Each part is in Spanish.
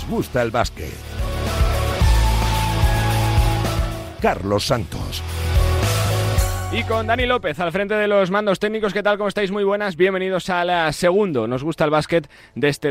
nos gusta el básquet. Carlos Santos. Y con Dani López al frente de los mandos técnicos. ¿Qué tal? ¿Cómo estáis? Muy buenas. Bienvenidos al segundo Nos gusta el básquet de este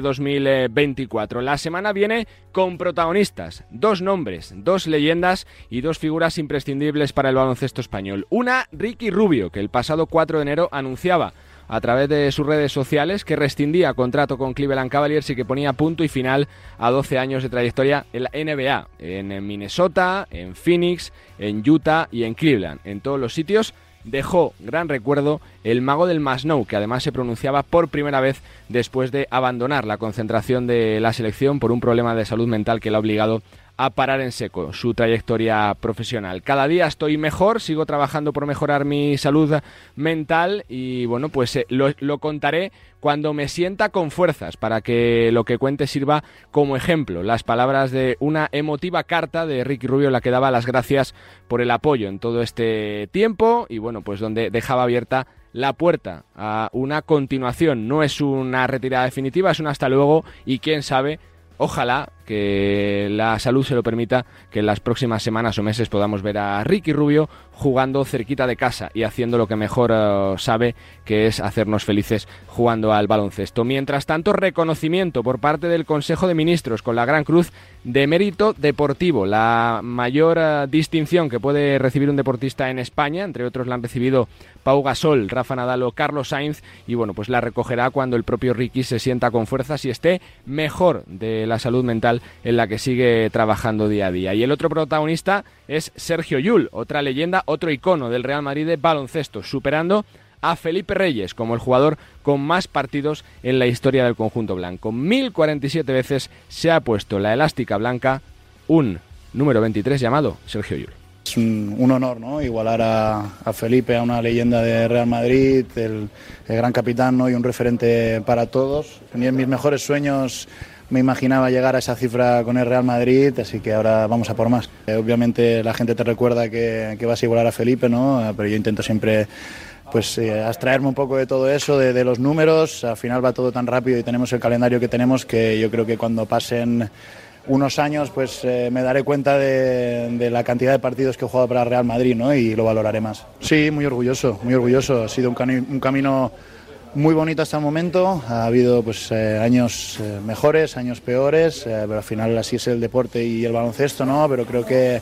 2024. La semana viene con protagonistas. 2 nombres, 2 leyendas y 2 figuras imprescindibles para el baloncesto español. Una, Ricky Rubio, que el pasado 4 de enero anunciaba a través de sus redes sociales que rescindía contrato con Cleveland Cavaliers y que ponía punto y final a 12 años de trayectoria en la NBA, en Minnesota, en Phoenix, en Utah y en Cleveland. En todos los sitios dejó gran recuerdo el mago del Masnou, que además se pronunciaba por primera vez después de abandonar la concentración de la selección por un problema de salud mental que le ha obligado a parar en seco su trayectoria profesional. Cada día estoy mejor, sigo trabajando por mejorar mi salud mental y bueno, pues lo contaré cuando me sienta con fuerzas, para que lo que cuente sirva como ejemplo. Las palabras de una emotiva carta de Ricky Rubio, la que daba las gracias por el apoyo en todo este tiempo y bueno, pues donde dejaba abierta la puerta a una continuación. No es una retirada definitiva, es un hasta luego y quién sabe, ojalá que la salud se lo permita, que en las próximas semanas o meses podamos ver a Ricky Rubio jugando cerquita de casa y haciendo lo que mejor sabe, que es hacernos felices jugando al baloncesto. Mientras tanto, reconocimiento por parte del Consejo de Ministros con la Gran Cruz de Mérito Deportivo, la mayor distinción que puede recibir un deportista en España. Entre otros la han recibido Pau Gasol, Rafa Nadal o Carlos Sainz, y bueno, pues la recogerá cuando el propio Ricky se sienta con fuerzas y esté mejor de la salud mental en la que sigue trabajando día a día. Y el otro protagonista es Sergio Llull, otra leyenda, otro icono del Real Madrid de baloncesto, superando a Felipe Reyes como el jugador con más partidos en la historia del conjunto blanco. 1047 veces se ha puesto la elástica blanca un número 23 llamado Sergio Llull. Es un honor, ¿no? Igualar a Felipe, a una leyenda de Real Madrid, el gran capitán, ¿no? Y un referente para todos. Ni en mis mejores sueños me imaginaba llegar a esa cifra con el Real Madrid, así que ahora vamos a por más. Obviamente la gente te recuerda que vas a igualar a Felipe, ¿no? Pero yo intento siempre pues abstraerme un poco de todo eso, de los números. Al final va todo tan rápido y tenemos el calendario que tenemos, que yo creo que cuando pasen unos años pues me daré cuenta de la cantidad de partidos que he jugado para el Real Madrid, ¿no? Y lo valoraré más. Sí, muy orgulloso, muy orgulloso. Ha sido un camino muy bonito hasta el momento. Ha habido pues años mejores, años peores, pero al final así es el deporte y el baloncesto, ¿no? Pero creo que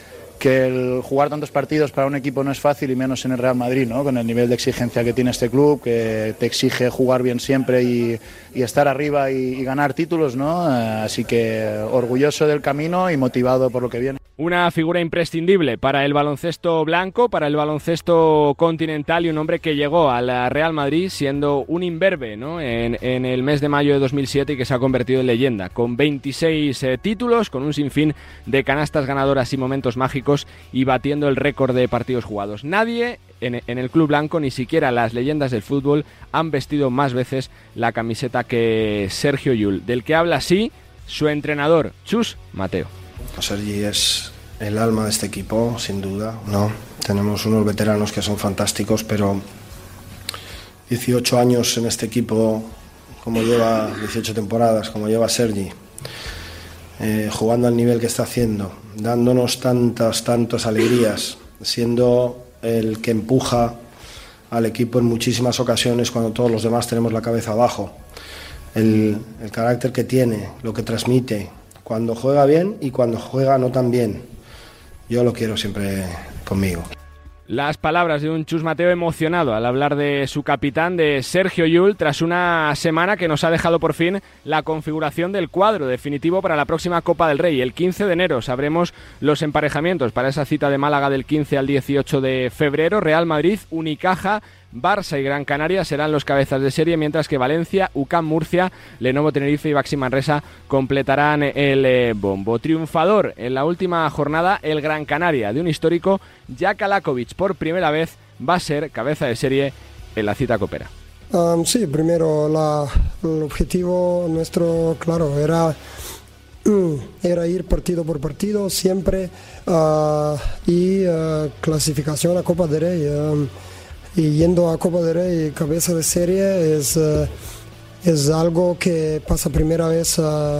el jugar tantos partidos para un equipo no es fácil, y menos en el Real Madrid, ¿no? Con el nivel de exigencia que tiene este club, que te exige jugar bien siempre y estar arriba y ganar títulos, ¿no? Así que orgulloso del camino y motivado por lo que viene. Una figura imprescindible para el baloncesto blanco, para el baloncesto continental, y un hombre que llegó al Real Madrid siendo un imberbe, ¿no? en el mes de mayo de 2007 y que se ha convertido en leyenda, con 26 títulos, con un sinfín de canastas ganadoras y momentos mágicos, y batiendo el récord de partidos jugados. Nadie en el club blanco, ni siquiera las leyendas del fútbol, han vestido más veces la camiseta que Sergio Llull, del que habla así su entrenador, Chus Mateo. Sergi es el alma de este equipo, sin duda, ¿no? Tenemos unos veteranos que son fantásticos, pero 18 años en este equipo, como lleva 18 temporadas, como lleva Sergi, jugando al nivel que está haciendo, dándonos tantas alegrías, siendo el que empuja al equipo en muchísimas ocasiones cuando todos los demás tenemos la cabeza abajo, el carácter que tiene, lo que transmite, cuando juega bien y cuando juega no tan bien. Yo lo quiero siempre conmigo. Las palabras de un Chus Mateo emocionado al hablar de su capitán, de Sergio Llull, tras una semana que nos ha dejado por fin la configuración del cuadro definitivo para la próxima Copa del Rey. El 15 de enero sabremos los emparejamientos para esa cita de Málaga del 15 al 18 de febrero. Real Madrid, Unicaja, Barça y Gran Canaria serán los cabezas de serie, mientras que Valencia, UCAM Murcia, Lenovo Tenerife y Baxi Manresa completarán el bombo. Triunfador en la última jornada el Gran Canaria, de un histórico. Jaka Lakovic por primera vez va a ser cabeza de serie en la cita copera. Sí, primero el objetivo nuestro, claro, era ir partido por partido siempre, y clasificación a Copa del Rey. Y yendo a Copa del Rey cabeza de serie es algo que pasa primera vez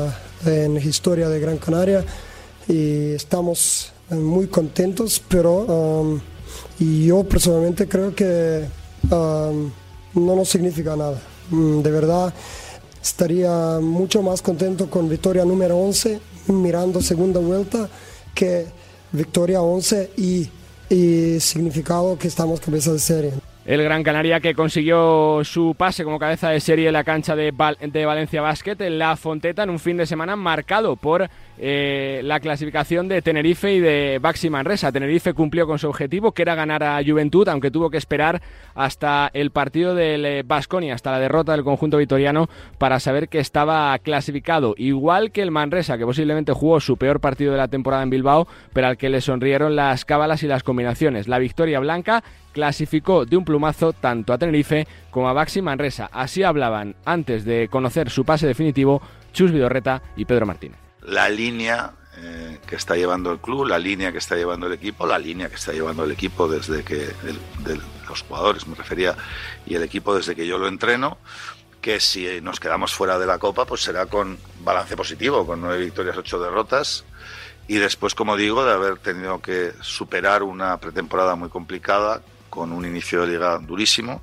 en la historia de Gran Canaria y estamos muy contentos, pero y yo personalmente creo que no nos significa nada. De verdad, estaría mucho más contento con victoria número 11, mirando segunda vuelta, que victoria 11 y significado que estamos cabeza de serie. El Gran Canaria, que consiguió su pase como cabeza de serie en la cancha de Valencia Basket en La Fonteta, en un fin de semana marcado por la clasificación de Tenerife y de Baxi Manresa. Tenerife cumplió con su objetivo, que era ganar a Juventud, aunque tuvo que esperar hasta el partido del Baskonia, hasta la derrota del conjunto vitoriano, para saber que estaba clasificado. Igual que el Manresa, que posiblemente jugó su peor partido de la temporada en Bilbao, pero al que le sonrieron las cábalas y las combinaciones. La victoria blanca clasificó de un plumazo tanto a Tenerife como a Baxi Manresa. Así hablaban, antes de conocer su pase definitivo, Chus Vidorreta y Pedro Martínez. La línea que está llevando el club, la línea que está llevando el equipo, la línea que está llevando el equipo desde que de los jugadores me refería, y el equipo desde que yo lo entreno, que si nos quedamos fuera de la Copa pues será con balance positivo, con 9 victorias, 8 derrotas, y después, como digo, de haber tenido que superar una pretemporada muy complicada con un inicio de liga durísimo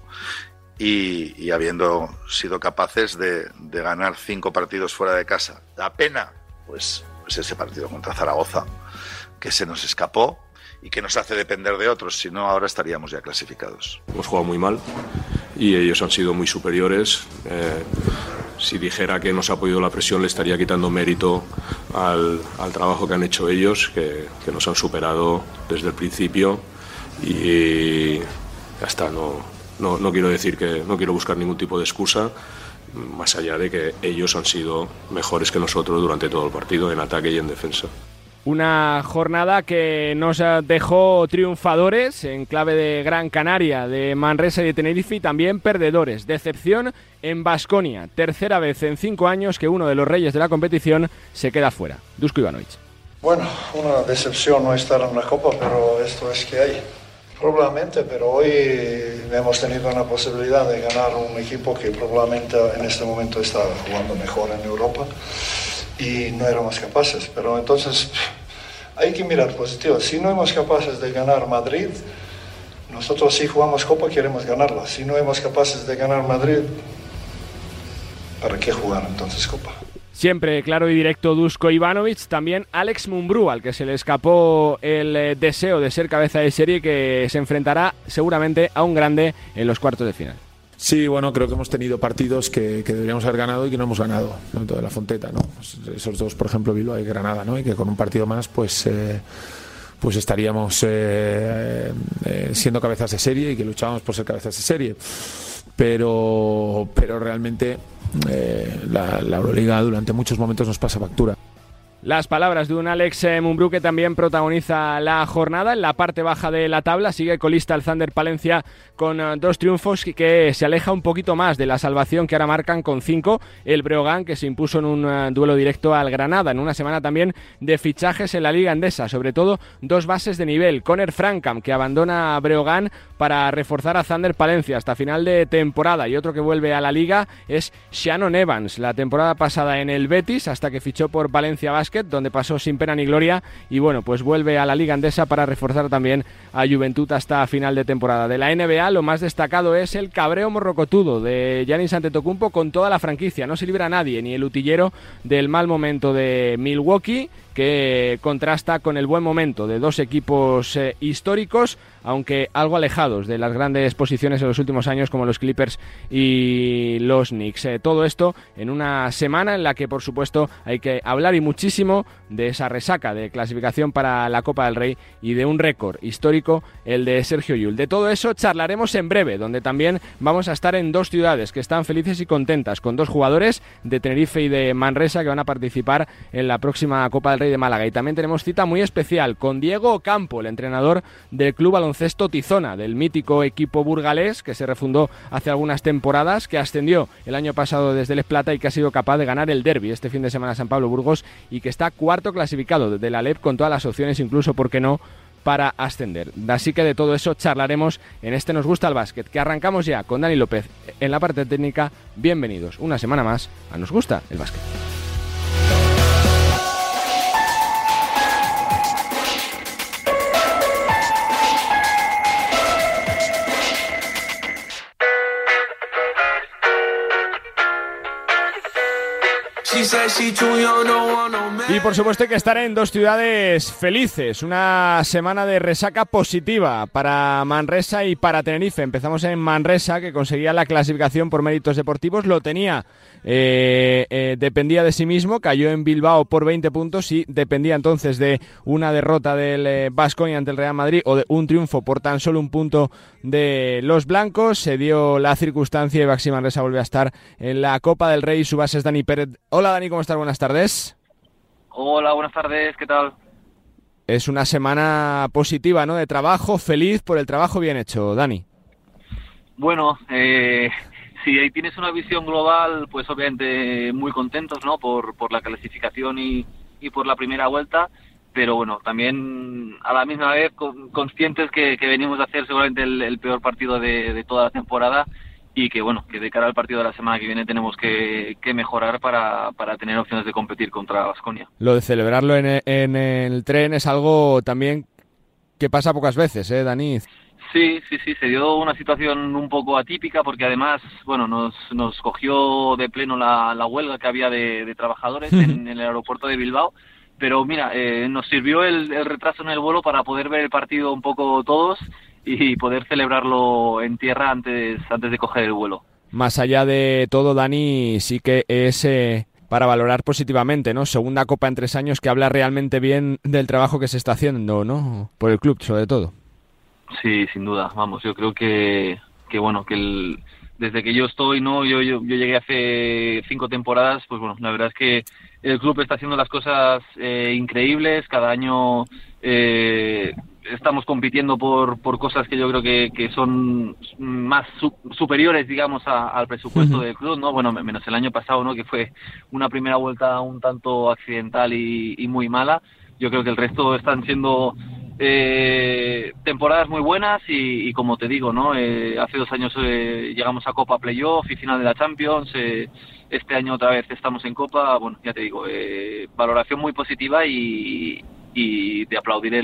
y habiendo sido capaces de ganar 5 partidos fuera de casa. La pena, pues ese partido contra Zaragoza, que se nos escapó y que nos hace depender de otros, si no ahora estaríamos ya clasificados. Hemos jugado muy mal y ellos han sido muy superiores. Si dijera que nos ha podido la presión, le estaría quitando mérito al trabajo que han hecho ellos, que nos han superado desde el principio, y ya está. No quiero decir que no quiero buscar ningún tipo de excusa, más allá de que ellos han sido mejores que nosotros durante todo el partido, en ataque y en defensa. Una jornada que nos dejó triunfadores en clave de Gran Canaria, de Manresa y de Tenerife, y también perdedores. Decepción en Baskonia, tercera vez en 5 años que uno de los reyes de la competición se queda fuera. Dusko Ivanovic. Bueno, una decepción no estar en la Copa, pero esto es que hay. Probablemente, pero hoy hemos tenido una posibilidad de ganar un equipo que probablemente en este momento está jugando mejor en Europa y no éramos capaces. Pero entonces hay que mirar positivo. Si no somos capaces de ganar Madrid, nosotros si jugamos Copa queremos ganarla. Si no somos capaces de ganar Madrid, ¿para qué jugar entonces Copa? Siempre claro y directo Dusko Ivanovic, también Alex Mumbrú, al que se le escapó el deseo de ser cabeza de serie, que se enfrentará seguramente a un grande en los cuartos de final. Sí, bueno, creo que hemos tenido partidos que deberíamos haber ganado y que no hemos ganado, tanto de La Fonteta, ¿no? Pues esos dos, por ejemplo, Bilbao y Granada, ¿no? Y que con un partido más, pues estaríamos siendo cabezas de serie y que luchábamos por ser cabezas de serie. Pero realmente la Euroliga durante muchos momentos nos pasa factura. Las palabras de un Alex Mumbrú, que también protagoniza la jornada. En la parte baja de la tabla sigue colista el Thunder Palencia con 2 triunfos, que se aleja un poquito más de la salvación, que ahora marcan con 5 el Breogán, que se impuso en un duelo directo al Granada, en una semana también de fichajes en la Liga Endesa, sobre todo 2 bases de nivel. Conner Frankam, que abandona Breogán para reforzar a Thunder Palencia hasta final de temporada, y otro que vuelve a la Liga es Shannon Evans, la temporada pasada en el Betis hasta que fichó por Valencia Basket, donde pasó sin pena ni gloria, y bueno, pues vuelve a la Liga Endesa para reforzar también a Juventud hasta final de temporada. De la NBA, lo más destacado es el cabreo morrocotudo de Giannis Antetokounmpo con toda la franquicia. No se libra a nadie, ni el utillero del mal momento de Milwaukee, que contrasta con el buen momento de 2 equipos históricos, aunque algo alejados de las grandes posiciones en los últimos años, como los Clippers y los Knicks. Todo esto en una semana en la que, por supuesto, hay que hablar y muchísimo de esa resaca de clasificación para la Copa del Rey y de un récord histórico, el de Sergio Llull. De todo eso charlaremos en breve, donde también vamos a estar en 2 ciudades que están felices y contentas, con 2 jugadores de Tenerife y de Manresa que van a participar en la próxima Copa del Rey de Málaga. Y también tenemos cita muy especial con Diego Ocampo, el entrenador del Club Baloncesto Tizona, del mítico equipo burgalés que se refundó hace algunas temporadas, que ascendió el año pasado desde Les Plata y que ha sido capaz de ganar el derbi este fin de semana en San Pablo Burgos, y que está 4º clasificado de la LEP con todas las opciones, incluso, ¿por qué no?, para ascender. Así que de todo eso charlaremos en este Nos Gusta el Básquet, que arrancamos ya con Dani López en la parte técnica. Bienvenidos una semana más a Nos Gusta el Básquet. Y por supuesto hay que estar en dos ciudades felices, una semana de resaca positiva para Manresa y para Tenerife. Empezamos en Manresa, que conseguía la clasificación por méritos deportivos, lo tenía, dependía de sí mismo, cayó en Bilbao por 20 puntos y dependía entonces de una derrota del Baskonia ante el Real Madrid o de un triunfo por tan solo un punto de los blancos. Se dio la circunstancia y Baxi Manresa vuelve a estar en la Copa del Rey. Su base es Dani Pérez. Hola Dani, ¿cómo estás? Buenas tardes. Hola, buenas tardes, ¿qué tal? Es una semana positiva, ¿no? De trabajo, feliz por el trabajo bien hecho, Dani. Bueno, si ahí tienes una visión global, pues obviamente muy contentos, ¿no? Por la clasificación y por la primera vuelta, pero bueno, también a la misma vez conscientes que venimos a hacer seguramente el peor partido de toda la temporada y que bueno, que de cara al partido de la semana que viene tenemos que mejorar para tener opciones de competir contra Baskonia. Lo de celebrarlo en el tren es algo también que pasa pocas veces, Dani. Sí, se dio una situación un poco atípica porque además, bueno, nos cogió de pleno la huelga que había de trabajadores en el aeropuerto de Bilbao, pero mira, nos sirvió el retraso en el vuelo para poder ver el partido un poco todos y poder celebrarlo en tierra antes de coger el vuelo. Más allá de todo, Dani, sí que es para valorar positivamente, ¿no? Segunda Copa en 3 años que habla realmente bien del trabajo que se está haciendo, ¿no? Por el club, sobre todo. Sí, sin duda. Vamos, yo creo que bueno, que desde que yo estoy, ¿no? Yo llegué hace 5 temporadas, pues bueno, la verdad es que el club está haciendo las cosas increíbles. Cada año estamos compitiendo por cosas que yo creo que son más superiores, digamos, al presupuesto del club, ¿no? Bueno, menos el año pasado, ¿no? Que fue una primera vuelta un tanto accidental y muy mala. Yo creo que el resto están siendo temporadas muy buenas y como te digo, ¿no? Hace 2 años llegamos a Copa Playoff y final de la Champions. Este año otra vez estamos en Copa. Bueno, ya te digo, valoración muy positiva y de aplaudir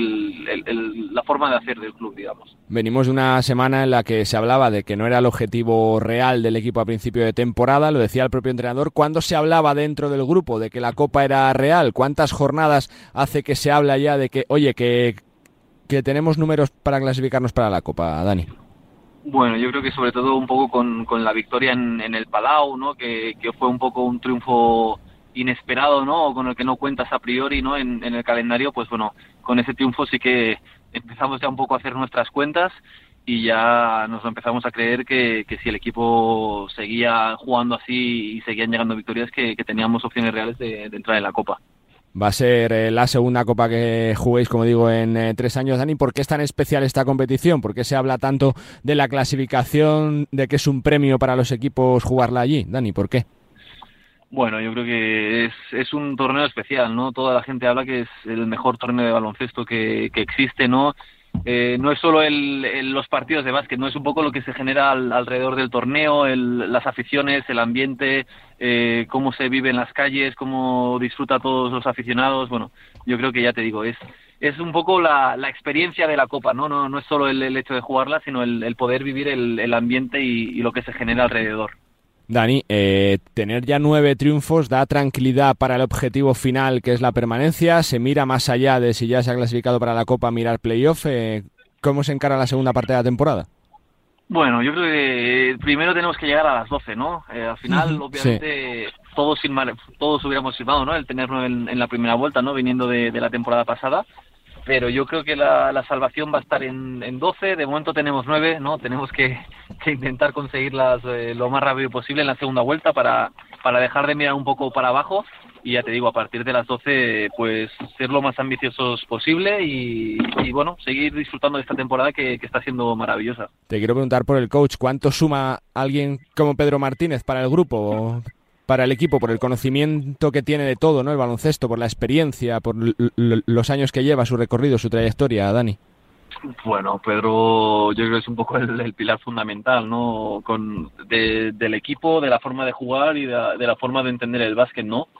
la forma de hacer del club, digamos. Venimos de una semana en la que se hablaba de que no era el objetivo real del equipo a principio de temporada, lo decía el propio entrenador. ¿Cuándo se hablaba dentro del grupo de que la Copa era real? ¿Cuántas jornadas hace que se habla ya de que, oye, que tenemos números para clasificarnos para la Copa, Dani? Bueno, yo creo que sobre todo un poco con la victoria en el Palau, ¿no? Que fue un poco un triunfo inesperado, ¿no? Con el que no cuentas a priori, ¿no? En el calendario, pues bueno, con ese triunfo sí que empezamos ya un poco a hacer nuestras cuentas y ya nos lo empezamos a creer que si el equipo seguía jugando así y seguían llegando victorias, que teníamos opciones reales de entrar en la Copa. Va a ser la segunda Copa que juguéis, como digo, en 3 años. Dani, ¿por qué es tan especial esta competición? ¿Por qué se habla tanto de la clasificación, de que es un premio para los equipos jugarla allí? Dani, ¿por qué? Bueno, yo creo que es un torneo especial, ¿no? Toda la gente habla que es el mejor torneo de baloncesto que existe, ¿no? No es solo los partidos de básquet, no es un poco lo que se genera alrededor del torneo, las aficiones, el ambiente, cómo se vive en las calles, cómo disfruta todos los aficionados. Bueno, yo creo que ya te digo, es un poco la experiencia de la Copa, ¿no? No es solo el hecho de jugarla, sino el poder vivir el ambiente y lo que se genera alrededor. Dani, tener ya 9 triunfos da tranquilidad para el objetivo final, que es la permanencia. Se mira más allá de si ya se ha clasificado para la Copa, mirar playoff. ¿Cómo se encara la segunda parte de la temporada? Bueno, yo creo que primero tenemos que llegar a las 12, ¿no? Al final, obviamente, sí, todos hubiéramos firmado, ¿no? El tener 9 en la primera vuelta, ¿no? Viniendo de la temporada pasada. Pero yo creo que la salvación va a estar en 12. De momento tenemos 9, ¿no? Tenemos que intentar conseguirlas lo más rápido posible en la segunda vuelta para dejar de mirar un poco para abajo. Y ya te digo, a partir de las 12, pues ser lo más ambiciosos posible y bueno, seguir disfrutando de esta temporada que está siendo maravillosa. Te quiero preguntar por el coach, ¿cuánto suma alguien como Pedro Martínez para el grupo, para el equipo, por el conocimiento que tiene de todo, ¿no? El baloncesto, por la experiencia, por los años que lleva, su recorrido, su trayectoria, Dani? Bueno, Pedro, yo creo que es un poco el pilar fundamental, ¿no? Del equipo, de la forma de jugar y de la forma de entender el básquet, ¿no?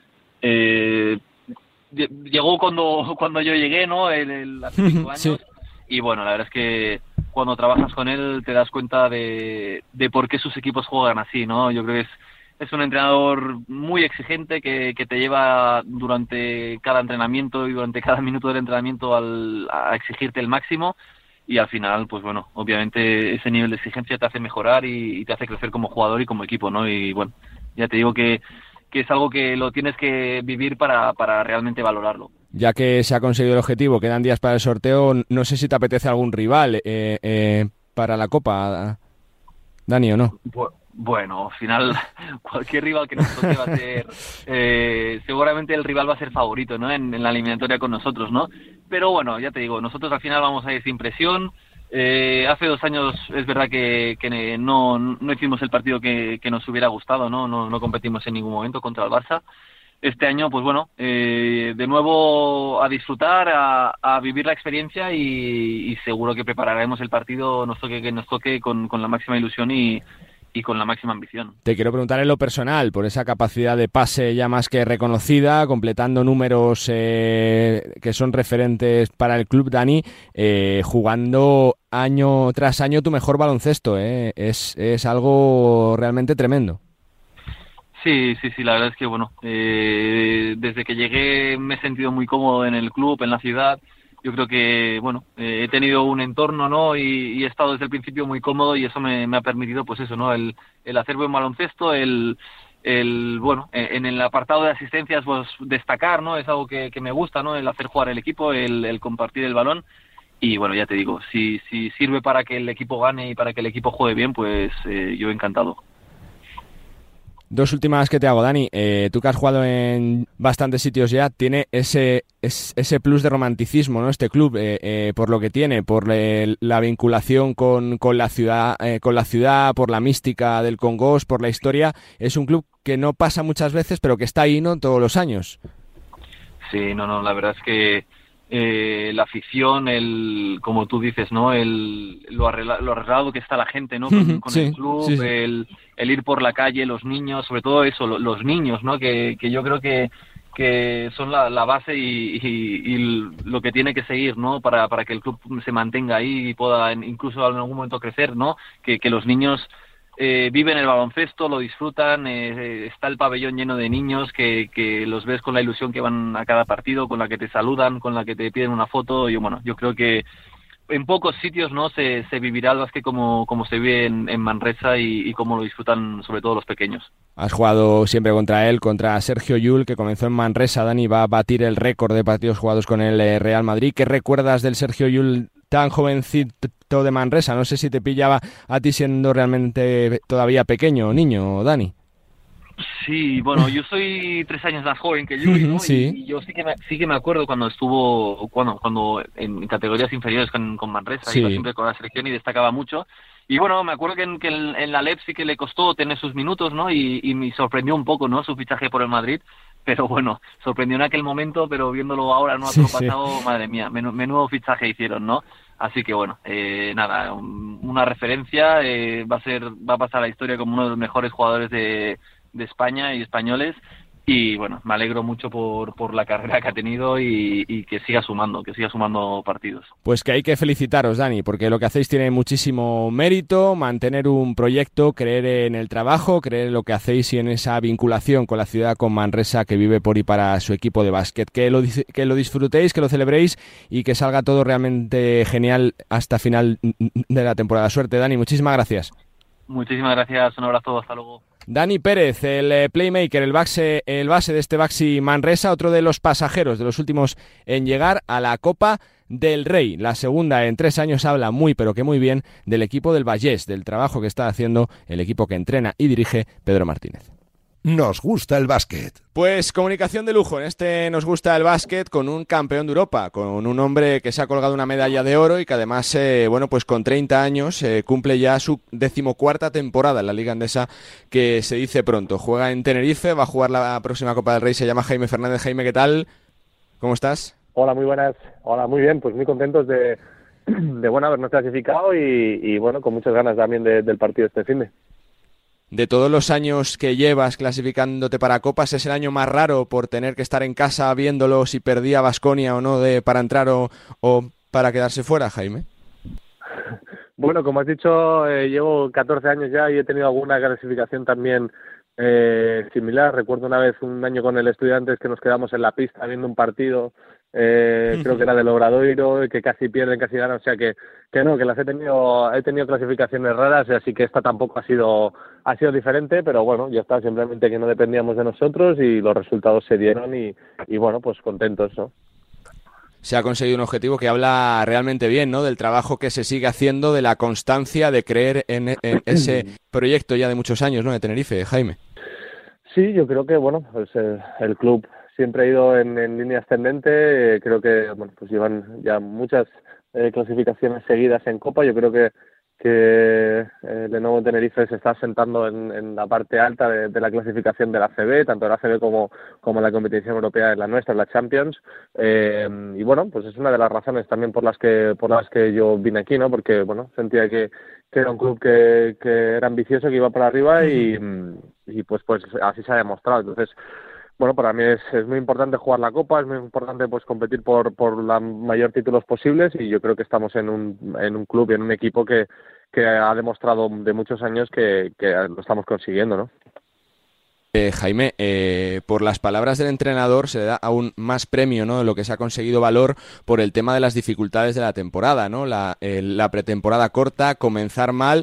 Llegó cuando yo llegué, ¿no? Hace 5 años. Sí. Y bueno, la verdad es que cuando trabajas con él te das cuenta de por qué sus equipos juegan así, ¿no? Yo creo que es un entrenador muy exigente que te lleva durante cada entrenamiento y durante cada minuto del entrenamiento a exigirte el máximo, y al final, pues bueno, obviamente ese nivel de exigencia te hace mejorar y te hace crecer como jugador y como equipo, ¿no? Y bueno, ya te digo que es algo que lo tienes que vivir para realmente valorarlo. Ya que se ha conseguido el objetivo, quedan días para el sorteo, no sé si te apetece algún rival para la Copa, Dani, ¿o no? Bueno, al final cualquier rival que nos toque va a ser, seguramente el rival va a ser favorito, ¿no? En la eliminatoria con nosotros, ¿no? Pero bueno, ya te digo, nosotros al final vamos a ir sin presión. Hace 2 años es verdad que no hicimos el partido que nos hubiera gustado, ¿no? No competimos en ningún momento contra el Barça. Este año, pues bueno, de nuevo a disfrutar, a vivir la experiencia y seguro que prepararemos el partido, nos toque con la máxima ilusión y con la máxima ambición. Te quiero preguntar en lo personal, por esa capacidad de pase ya más que reconocida, completando números que son referentes para el club, Dani, jugando año tras año tu mejor baloncesto, es algo realmente tremendo. Sí, la verdad es que bueno, desde que llegué me he sentido muy cómodo en el club, en la ciudad. Yo creo que, bueno, he tenido un entorno, ¿no? Y he estado desde el principio muy cómodo y eso me ha permitido, pues eso, ¿no? El hacer buen baloncesto, bueno, en el apartado de asistencias, pues destacar, ¿no? Es algo que me gusta, ¿no? El hacer jugar el equipo, el compartir el balón. Y bueno, ya te digo, si sirve para que el equipo gane y para que el equipo juegue bien, pues yo encantado. 2 últimas que te hago, Dani. Tú que has jugado en bastantes sitios ya, tiene ese plus de romanticismo, ¿no? Este club, por lo que tiene, por la vinculación con la ciudad, por la mística del Congost, por la historia. Es un club que no pasa muchas veces, pero que está ahí, ¿no? Todos los años. Sí, no, la verdad es que la afición, como tú dices, ¿no? Lo arreglado que está la gente, ¿no? Con sí, el club, sí. El ir por la calle, los niños, sobre todo eso, los niños, ¿no? Que yo creo que son la base y lo que tiene que seguir, ¿no? Para que el club se mantenga ahí y pueda incluso en algún momento crecer, ¿no? Que los niños viven el baloncesto, lo disfrutan, está el pabellón lleno de niños que los ves con la ilusión que van a cada partido, con la que te saludan, con la que te piden una foto. Y bueno, yo creo que en pocos sitios, ¿no? se vivirá el básquet como se vive en Manresa y como lo disfrutan sobre todo los pequeños. Has jugado siempre contra él, contra Sergio Llull, que comenzó en Manresa. Dani va a batir el récord de partidos jugados con el Real Madrid. ¿Qué recuerdas del Sergio Llull tan jovencito de Manresa? No sé si te pillaba a ti siendo realmente todavía pequeño, niño, Dani. Sí, bueno, yo soy 3 años más joven que Llull, ¿no? Sí. Y yo sí que me acuerdo cuando estuvo, cuando en categorías inferiores con Manresa, sí. Iba siempre con la selección y destacaba mucho. Y bueno, me acuerdo que en la LEP sí que le costó tener sus minutos, ¿no? Y me sorprendió un poco, ¿no? Su fichaje por el Madrid. Pero bueno, sorprendió en aquel momento, pero viéndolo ahora, ¿no? A todo pasado, madre mía, menudo fichaje hicieron, ¿no? Así que bueno, nada, una referencia, va a pasar a la historia como uno de los mejores jugadores de España y españoles. Y bueno, me alegro mucho por la carrera que ha tenido y que siga sumando partidos. Pues que hay que felicitaros, Dani, porque lo que hacéis tiene muchísimo mérito, mantener un proyecto, creer en el trabajo, creer en lo que hacéis y en esa vinculación con la ciudad, con Manresa, que vive por y para su equipo de básquet. Que lo disfrutéis, que lo celebréis y que salga todo realmente genial hasta final de la temporada. Suerte, Dani, muchísimas gracias. Muchísimas gracias, un abrazo, hasta luego. Dani Pérez, el playmaker, el base de este Baxi Manresa, otro de los pasajeros, de los últimos en llegar a la Copa del Rey. La segunda en 3 años. Habla muy pero que muy bien del equipo del Vallés, del trabajo que está haciendo el equipo que entrena y dirige Pedro Martínez. Nos gusta el básquet. Pues comunicación de lujo en este Nos gusta el básquet con un campeón de Europa, con un hombre que se ha colgado una medalla de oro y que además, pues con 30 años cumple ya su 14ª temporada en la Liga Endesa, que se dice pronto. Juega en Tenerife, va a jugar la próxima Copa del Rey, se llama Jaime Fernández. Jaime, ¿qué tal? ¿Cómo estás? Hola, muy buenas. Hola, muy bien, pues muy contentos de habernos clasificado y bueno, con muchas ganas también del partido este finde. De todos los años que llevas clasificándote para Copas, ¿es el año más raro por tener que estar en casa viéndolo si perdía Baskonia o no para entrar o para quedarse fuera, Jaime? Bueno, como has dicho, llevo 14 años ya y he tenido alguna clasificación también similar. Recuerdo una vez, un año con el Estudiantes, que nos quedamos en la pista viendo un partido, creo que era del Obradoiro, que casi pierden, casi ganan, o sea que las he tenido clasificaciones raras, así que esta tampoco ha sido diferente, pero bueno, ya está, simplemente que no dependíamos de nosotros y los resultados se dieron y bueno, pues contentos, ¿no? Se ha conseguido un objetivo que habla realmente bien, ¿no? Del trabajo que se sigue haciendo, de la constancia, de creer en ese proyecto ya de muchos años, ¿no? De Tenerife, Jaime. Sí, yo creo que, bueno, pues el club siempre ha ido en línea ascendente. Creo que, bueno, pues llevan ya muchas clasificaciones seguidas en Copa. Yo creo que Lenovo Tenerife se está sentando en la parte alta de la clasificación de la ACB, tanto de la ACB como la competición europea en la nuestra, en la Champions, y bueno, pues es una de las razones también por las que yo vine aquí, ¿no? Porque bueno, sentía que era un club que era ambicioso, que iba para arriba y pues así se ha demostrado. Entonces, bueno, para mí es muy importante jugar la Copa, es muy importante pues competir por la mayor títulos posibles, y yo creo que estamos en un club y en un equipo que ha demostrado de muchos años que lo estamos consiguiendo, ¿no? Jaime, por las palabras del entrenador se da aún más premio, ¿no? Lo que se ha conseguido valor por el tema de las dificultades de la temporada, ¿no? La pretemporada corta, comenzar mal,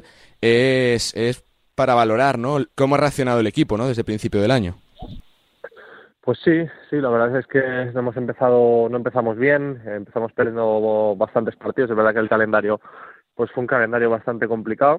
es para valorar, ¿no? Cómo ha reaccionado el equipo, ¿no? Desde el principio del año. Pues sí, la verdad es que no empezamos bien, empezamos perdiendo bastantes partidos. Es verdad que el calendario pues fue un calendario bastante complicado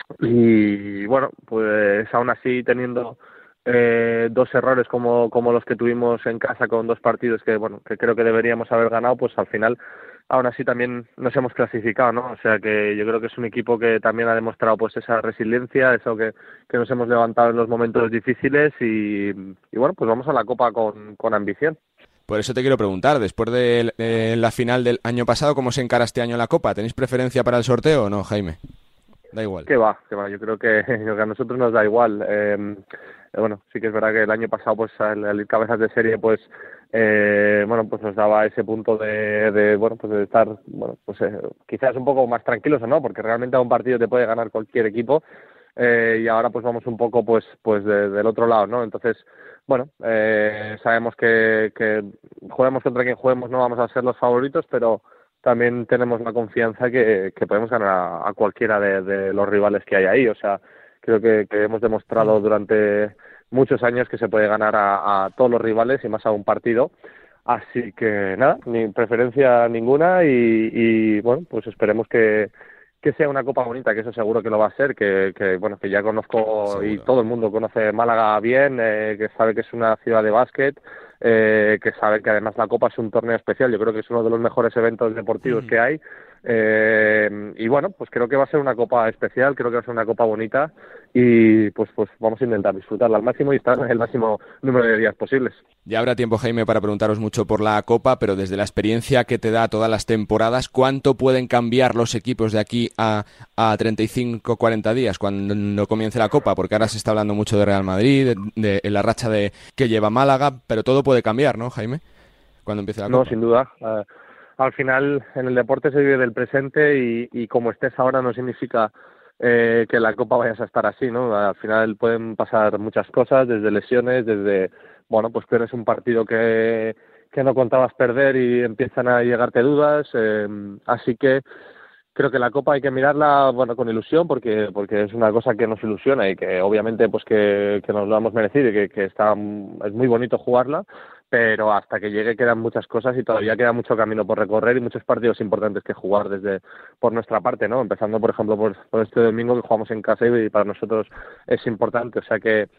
y bueno, pues aún así teniendo dos errores como los que tuvimos en casa con dos partidos que creo que deberíamos haber ganado, pues al final aún así también nos hemos clasificado, ¿no? O sea que yo creo que es un equipo que también ha demostrado pues esa resiliencia, eso que nos hemos levantado en los momentos difíciles y bueno, pues vamos a la Copa con ambición. Por eso te quiero preguntar, después de la final del año pasado, ¿cómo se encara este año la Copa? ¿Tenéis preferencia para el sorteo o no, Jaime? Da igual. Que va, yo creo que a nosotros nos da igual. Bueno, sí que es verdad que el año pasado pues al ir cabezas de serie pues pues nos daba ese punto de estar quizás un poco más tranquilos o no, porque realmente a un partido te puede ganar cualquier equipo, y ahora pues vamos un poco pues del otro lado, ¿no? Entonces, bueno, sabemos que juguemos contra quien juguemos no vamos a ser los favoritos, pero también tenemos la confianza que podemos ganar a cualquiera de los rivales que hay ahí. O sea, creo que hemos demostrado durante muchos años que se puede ganar a todos los rivales y más a un partido. Así que nada, ni preferencia ninguna y bueno, pues esperemos que sea una Copa bonita, que eso seguro que lo va a ser, que ya conozco seguro. Y todo el mundo conoce Málaga bien, que sabe que es una ciudad de básquet, que sabe que además la Copa es un torneo especial. Yo creo que es uno de los mejores eventos deportivos que hay, y bueno, pues creo que va a ser una Copa especial, creo que va a ser una Copa bonita y pues vamos a intentar disfrutarla al máximo y estar en el máximo número de días posibles. Ya habrá tiempo, Jaime, para preguntaros mucho por la Copa, pero desde la experiencia que te da todas las temporadas, ¿cuánto pueden cambiar los equipos de aquí a 35-40 días cuando comience la Copa? Porque ahora se está hablando mucho de Real Madrid, de la racha que lleva Málaga, pero todo puede cambiar, ¿no, Jaime? Cuando empiece la Copa. No, sin duda. Al final, en el deporte se vive del presente y como estés ahora no significa que la Copa vayas a estar así, ¿no? Al final pueden pasar muchas cosas, desde lesiones, desde, pues pierdes un partido que no contabas perder y empiezan a llegarte dudas, así que creo que la Copa hay que mirarla, con ilusión, porque es una cosa que nos ilusiona y que obviamente pues que nos lo hemos merecido y que es muy bonito jugarla, pero hasta que llegue quedan muchas cosas y todavía queda mucho camino por recorrer y muchos partidos importantes que jugar por nuestra parte, ¿no? Empezando, por ejemplo, por este domingo que jugamos en casa y para nosotros es importante, o sea que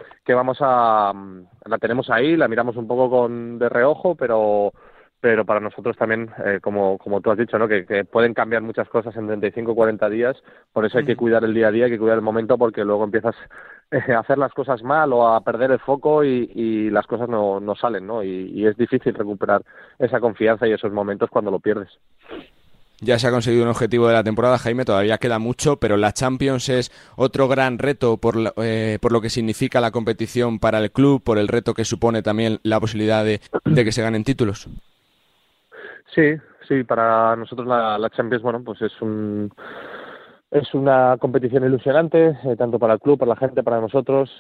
la tenemos ahí, la miramos un poco de reojo, pero para nosotros también, como tú has dicho, ¿no? Que pueden cambiar muchas cosas en 35 o 40 días, por eso hay que cuidar el día a día, hay que cuidar el momento, porque luego empiezas a hacer las cosas mal o a perder el foco y las cosas no salen, ¿no? Y es difícil recuperar esa confianza y esos momentos cuando lo pierdes. Ya se ha conseguido un objetivo de la temporada, Jaime, todavía queda mucho, pero la Champions es otro gran reto por lo que significa la competición para el club, por el reto que supone también la posibilidad de que se ganen títulos. Sí, para nosotros la Champions, pues es Es una competición ilusionante, tanto para el club, para la gente, para nosotros.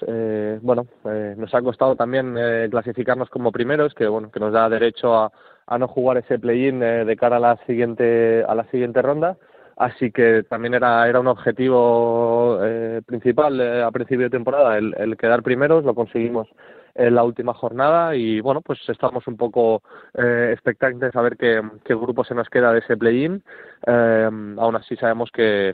Nos ha costado también clasificarnos como primeros, que nos da derecho a no jugar ese play-in de cara a la siguiente ronda. Así que también era un objetivo principal a principio de temporada el quedar primeros. Lo conseguimos en la última jornada y pues estamos un poco expectantes a ver qué grupo se nos queda de ese play-in. Aún así sabemos que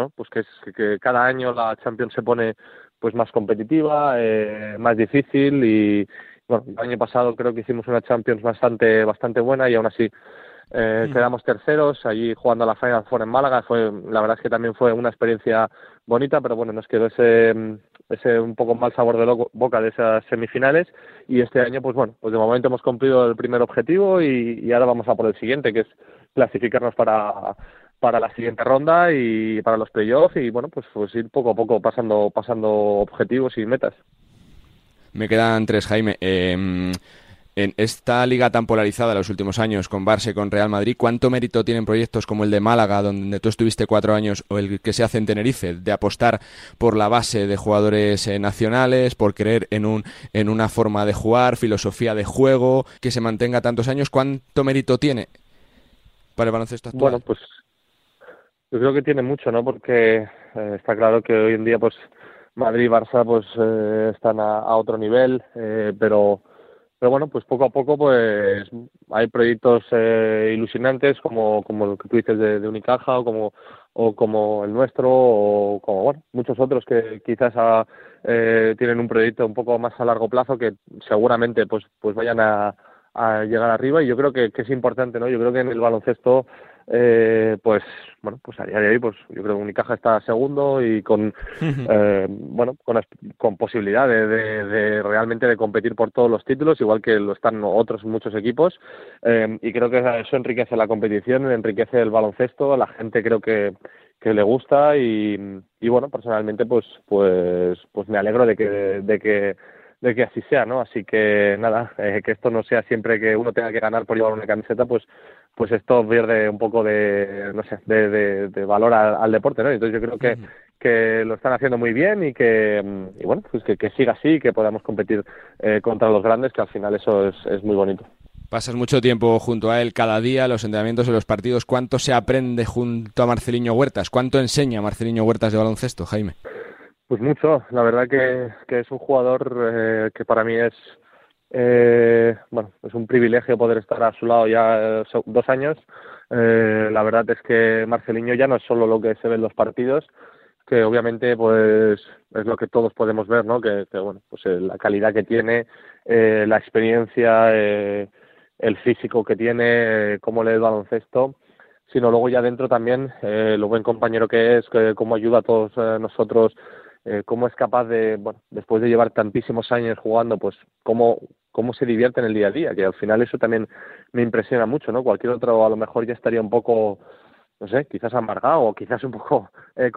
cada año la Champions se pone pues más competitiva, más difícil y el año pasado creo que hicimos una Champions bastante buena y aún así quedamos terceros allí jugando a la Final Four en Málaga. La verdad es que también fue una experiencia bonita, pero nos quedó ese un poco mal sabor de boca de esas semifinales y este año pues de momento hemos cumplido el primer objetivo y ahora vamos a por el siguiente, que es clasificarnos para la siguiente ronda y para los playoffs y pues ir poco a poco pasando objetivos y metas. Me quedan 3, Jaime. En esta liga tan polarizada en los últimos años, con Barça y con Real Madrid, ¿cuánto mérito tienen proyectos como el de Málaga, donde tú estuviste 4 años, o el que se hace en Tenerife, de apostar por la base de jugadores nacionales, por creer en una forma de jugar, filosofía de juego, que se mantenga tantos años? ¿Cuánto mérito tiene para el baloncesto actual? Bueno, pues yo creo que tiene mucho, ¿no? Porque está claro que hoy en día pues Madrid y Barça pues están a otro nivel, pero pues poco a poco pues hay proyectos ilusionantes como el que tú dices de Unicaja o como el nuestro o como muchos otros que quizás tienen un proyecto un poco más a largo plazo que seguramente pues vayan a llegar arriba y yo creo que es importante, ¿no? Yo creo que en el baloncesto pues a día de hoy pues yo creo que Unicaja está segundo y con posibilidad de realmente de competir por todos los títulos, igual que lo están otros muchos equipos, y creo que eso enriquece la competición, enriquece el baloncesto, la gente creo que le gusta y personalmente pues me alegro de que así sea, ¿no? Así que nada, que esto no sea siempre que uno tenga que ganar por llevar una camiseta, pues esto pierde un poco de valor al deporte, ¿no? Entonces yo creo que lo están haciendo muy bien y que siga así y que podamos competir contra los grandes, que al final eso es muy bonito. Pasas mucho tiempo junto a él cada día, los entrenamientos y los partidos. ¿Cuánto se aprende junto a Marceliño Huertas? ¿Cuánto enseña Marceliño Huertas de baloncesto, Jaime? Pues mucho, la verdad que es un jugador que para mí es un privilegio poder estar a su lado ya 2 años. La verdad es que Marceliño ya no es solo lo que se ve en los partidos, que obviamente pues es lo que todos podemos ver, ¿no? Que la calidad que tiene, la experiencia, el físico que tiene, cómo lee el baloncesto, sino luego ya dentro también lo buen compañero que es, cómo ayuda a todos nosotros, cómo es capaz de, después de llevar tantísimos años jugando, pues cómo se divierte en el día a día, que al final eso también me impresiona mucho, ¿no? Cualquier otro a lo mejor ya estaría un poco, no sé, quizás amargado o quizás un poco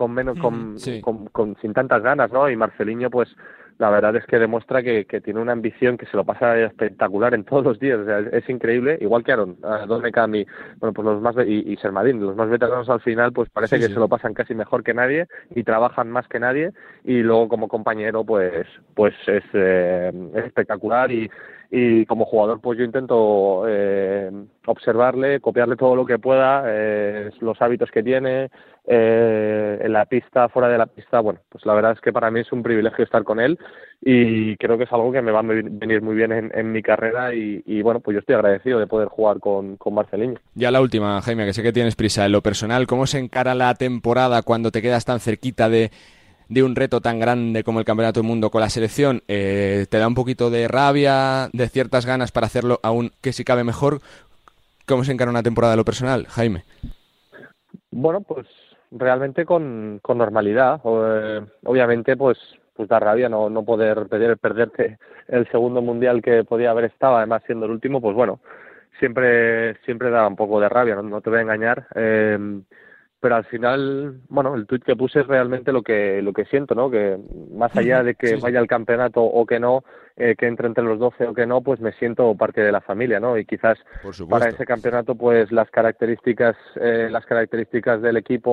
sin tantas ganas, ¿no? Y Marceliño, pues la verdad es que demuestra que tiene una ambición que se lo pasa espectacular en todos los días, o sea, es increíble, igual que Aaron, Donekam y los más y Sermadín, los más veteranos al final pues parece que se lo pasan casi mejor que nadie y trabajan más que nadie y luego como compañero pues es espectacular y como jugador pues yo intento observarle, copiarle todo lo que pueda, los hábitos que tiene en la pista, fuera de la pista. Pues la verdad es que para mí es un privilegio estar con él y creo que es algo que me va a venir muy bien en mi carrera y pues yo estoy agradecido de poder jugar con Marceliño. Ya la última, Jaime, que sé que tienes prisa. En lo personal, ¿cómo se encara la temporada cuando te quedas tan cerquita de un reto tan grande como el Campeonato del Mundo con la selección? ¿Te da un poquito de rabia, de ciertas ganas para hacerlo aún que si cabe mejor? ¿Cómo se encara una temporada de lo personal, Jaime? Pues realmente con normalidad. Obviamente pues da rabia no poder perderte el segundo mundial que podía haber estado, además siendo el último, pues siempre da un poco de rabia, no te voy a engañar. Pero al final, el tuit que puse es realmente lo que siento, ¿no? Que más allá de que vaya al campeonato o que no, que entre los 12 o que no, pues me siento parte de la familia, ¿no? Y quizás para ese campeonato, pues las características del equipo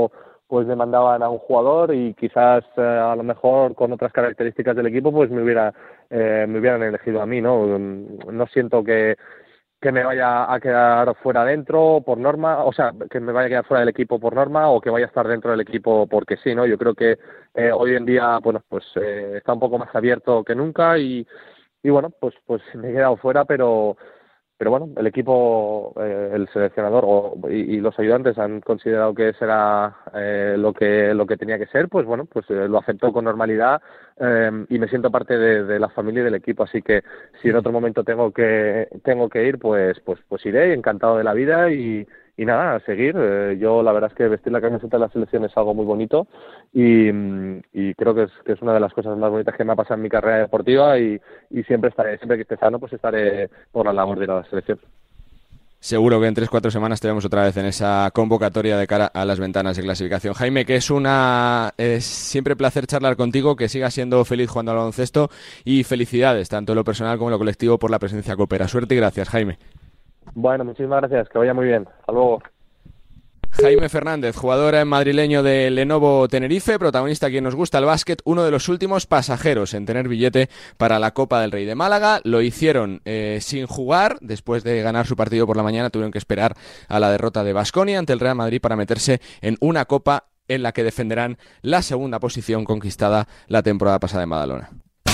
pues me mandaban a un jugador y quizás a lo mejor con otras características del equipo pues me hubieran elegido a mí, ¿no? No siento que me vaya a quedar fuera dentro por norma, o sea, que me vaya a quedar fuera del equipo por norma o que vaya a estar dentro del equipo porque sí, ¿no? Yo creo que hoy en día, bueno, pues está un poco más abierto que nunca y bueno, pues me he quedado fuera, pero bueno, el equipo, el seleccionador y los ayudantes han considerado que ese era lo que tenía que ser, pues bueno, pues lo aceptó con normalidad y me siento parte de la familia y del equipo, así que si en otro momento tengo que ir, pues iré, encantado de la vida y nada, a seguir. Yo la verdad es que vestir la camiseta de la selección es algo muy bonito y creo que es una de las cosas más bonitas que me ha pasado en mi carrera deportiva y siempre que esté sano, pues estaré por la labor de ir a la selección. Seguro que en 3-4 semanas te vemos otra vez en esa convocatoria de cara a las ventanas de clasificación. Jaime, que es siempre placer charlar contigo, que sigas siendo feliz jugando al baloncesto y felicidades, tanto en lo personal como en lo colectivo, por la presencia copera. Suerte y gracias, Jaime. Bueno, muchísimas gracias, que vaya muy bien. Hasta luego. Jaime Fernández, jugador madrileño de Lenovo Tenerife, protagonista a quien nos gusta el básquet, uno de los últimos pasajeros en tener billete para la Copa del Rey de Málaga. Lo hicieron sin jugar, después de ganar su partido por la mañana tuvieron que esperar a la derrota de Baskonia ante el Real Madrid para meterse en una Copa en la que defenderán la segunda posición conquistada la temporada pasada en Badalona.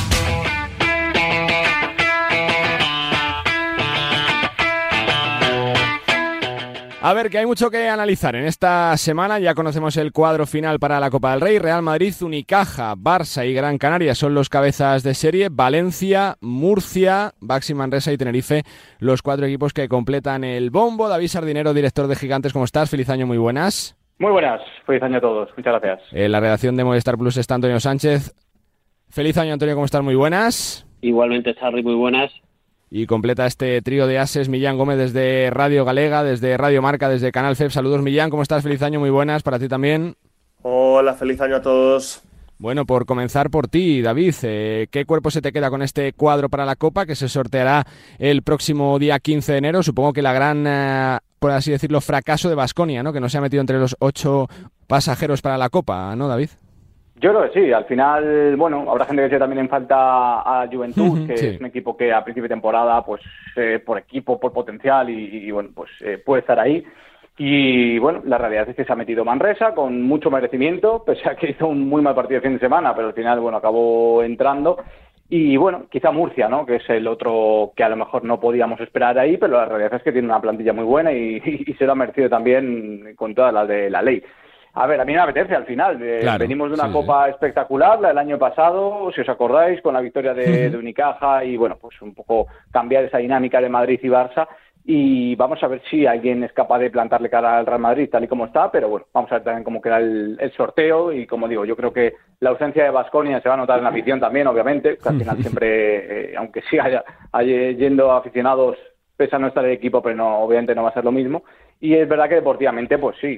A ver, que hay mucho que analizar en esta semana. Ya conocemos el cuadro final para la Copa del Rey. Real Madrid, Unicaja, Barça y Gran Canaria son los cabezas de serie. Valencia, Murcia, Baxi Manresa y Tenerife, los 4 equipos que completan el bombo. David Sardinero, director de Gigantes, ¿cómo estás? Feliz año, muy buenas. Muy buenas, feliz año a todos. Muchas gracias. En la redacción de Movistar Plus está Antonio Sánchez. Feliz año, Antonio, ¿cómo estás? Muy buenas. Igualmente, Charly, muy buenas. Y completa este trío de ases Millán Gómez desde Radio Galega, desde Radio Marca, desde Canal FEP. Saludos, Millán, ¿cómo estás? Feliz año, muy buenas, para ti también. Hola, feliz año a todos. Bueno, por comenzar por ti, David, ¿qué cuerpo se te queda con este cuadro para la Copa que se sorteará el próximo día 15 de enero? Supongo que la gran, por así decirlo, fracaso de Baskonia, ¿no? Que no se ha metido entre los 8 pasajeros para la Copa, ¿no, David? Yo creo que sí, al final, bueno, habrá gente que eche también en falta a Juventud, que es un equipo que a principio de temporada, pues por equipo, por potencial y bueno, pues puede estar ahí. Y bueno, la realidad es que se ha metido Manresa con mucho merecimiento, pese a que hizo un muy mal partido de fin de semana, pero al final, bueno, acabó entrando. Y bueno, quizá Murcia, ¿no? Que es el otro que a lo mejor no podíamos esperar ahí, pero la realidad es que tiene una plantilla muy buena y se lo ha merecido también con todas las de la ley. A ver, a mí me apetece al final. Claro, venimos de una Copa espectacular, la del año pasado, si os acordáis, con la victoria de Unicaja y, bueno, pues un poco cambiar esa dinámica de Madrid y Barça. Y vamos a ver si alguien es capaz de plantarle cara al Real Madrid tal y como está, pero bueno, vamos a ver también cómo queda el sorteo y, como digo, yo creo que la ausencia de Baskonia se va a notar en la afición también, obviamente, que al final siempre, aunque sí haya yendo aficionados, pese a no estar el equipo, pero no, obviamente no va a ser lo mismo. Y es verdad que deportivamente, pues sí,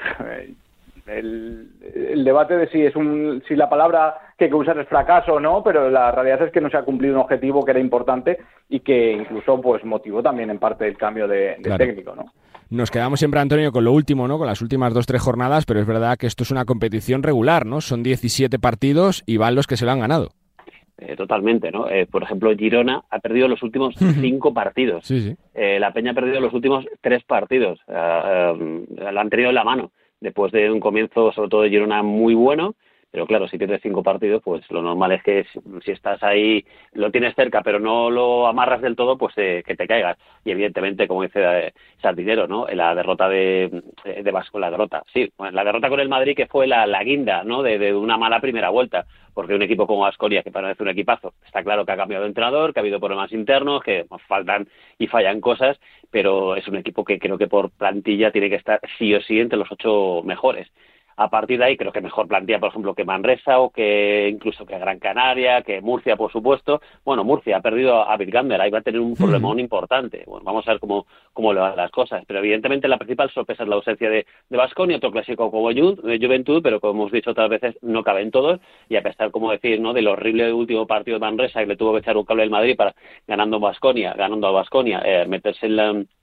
el debate de si la palabra que hay que usar es fracaso o no, pero la realidad es que no se ha cumplido un objetivo que era importante y que incluso pues motivó también en parte el cambio de técnico, ¿no? Nos quedamos siempre, Antonio, con lo último, ¿no? Con las últimas 2-3 jornadas, pero es verdad que esto es una competición regular, ¿no? Son 17 partidos y van los que se lo han ganado. Totalmente, ¿no? Por ejemplo, Girona ha perdido los últimos 5 partidos. Sí. La Peña ha perdido los últimos 3 partidos. La han tenido en la mano. Después de un comienzo, sobre todo de Girona, muy bueno, pero claro, si pierdes 5 partidos, pues lo normal es que si estás ahí, lo tienes cerca, pero no lo amarras del todo, pues que te caigas. Y evidentemente, como dice Sardinero, ¿no? La derrota de Vasco, la derrota con el Madrid, que fue la guinda, ¿no? De una mala primera vuelta, porque un equipo como Baskonia, que parece un equipazo, está claro que ha cambiado de entrenador, que ha habido problemas internos, que faltan y fallan cosas, pero es un equipo que creo que por plantilla tiene que estar sí o sí entre los 8 mejores. A partir de ahí creo que mejor plantilla, por ejemplo, que Manresa o que incluso que Gran Canaria, que Murcia, por supuesto. Bueno, Murcia ha perdido a Bitgander, ahí va a tener un problemón importante. Bueno, vamos a ver cómo le van las cosas. Pero evidentemente la principal sorpresa es la ausencia de Baskonia, otro clásico como Juventud, pero como hemos dicho otras veces, no caben todos. Y a pesar, como decir, ¿no? del horrible último partido de Manresa, que le tuvo que echar un cable al Madrid para ganando a Baskonia, meterse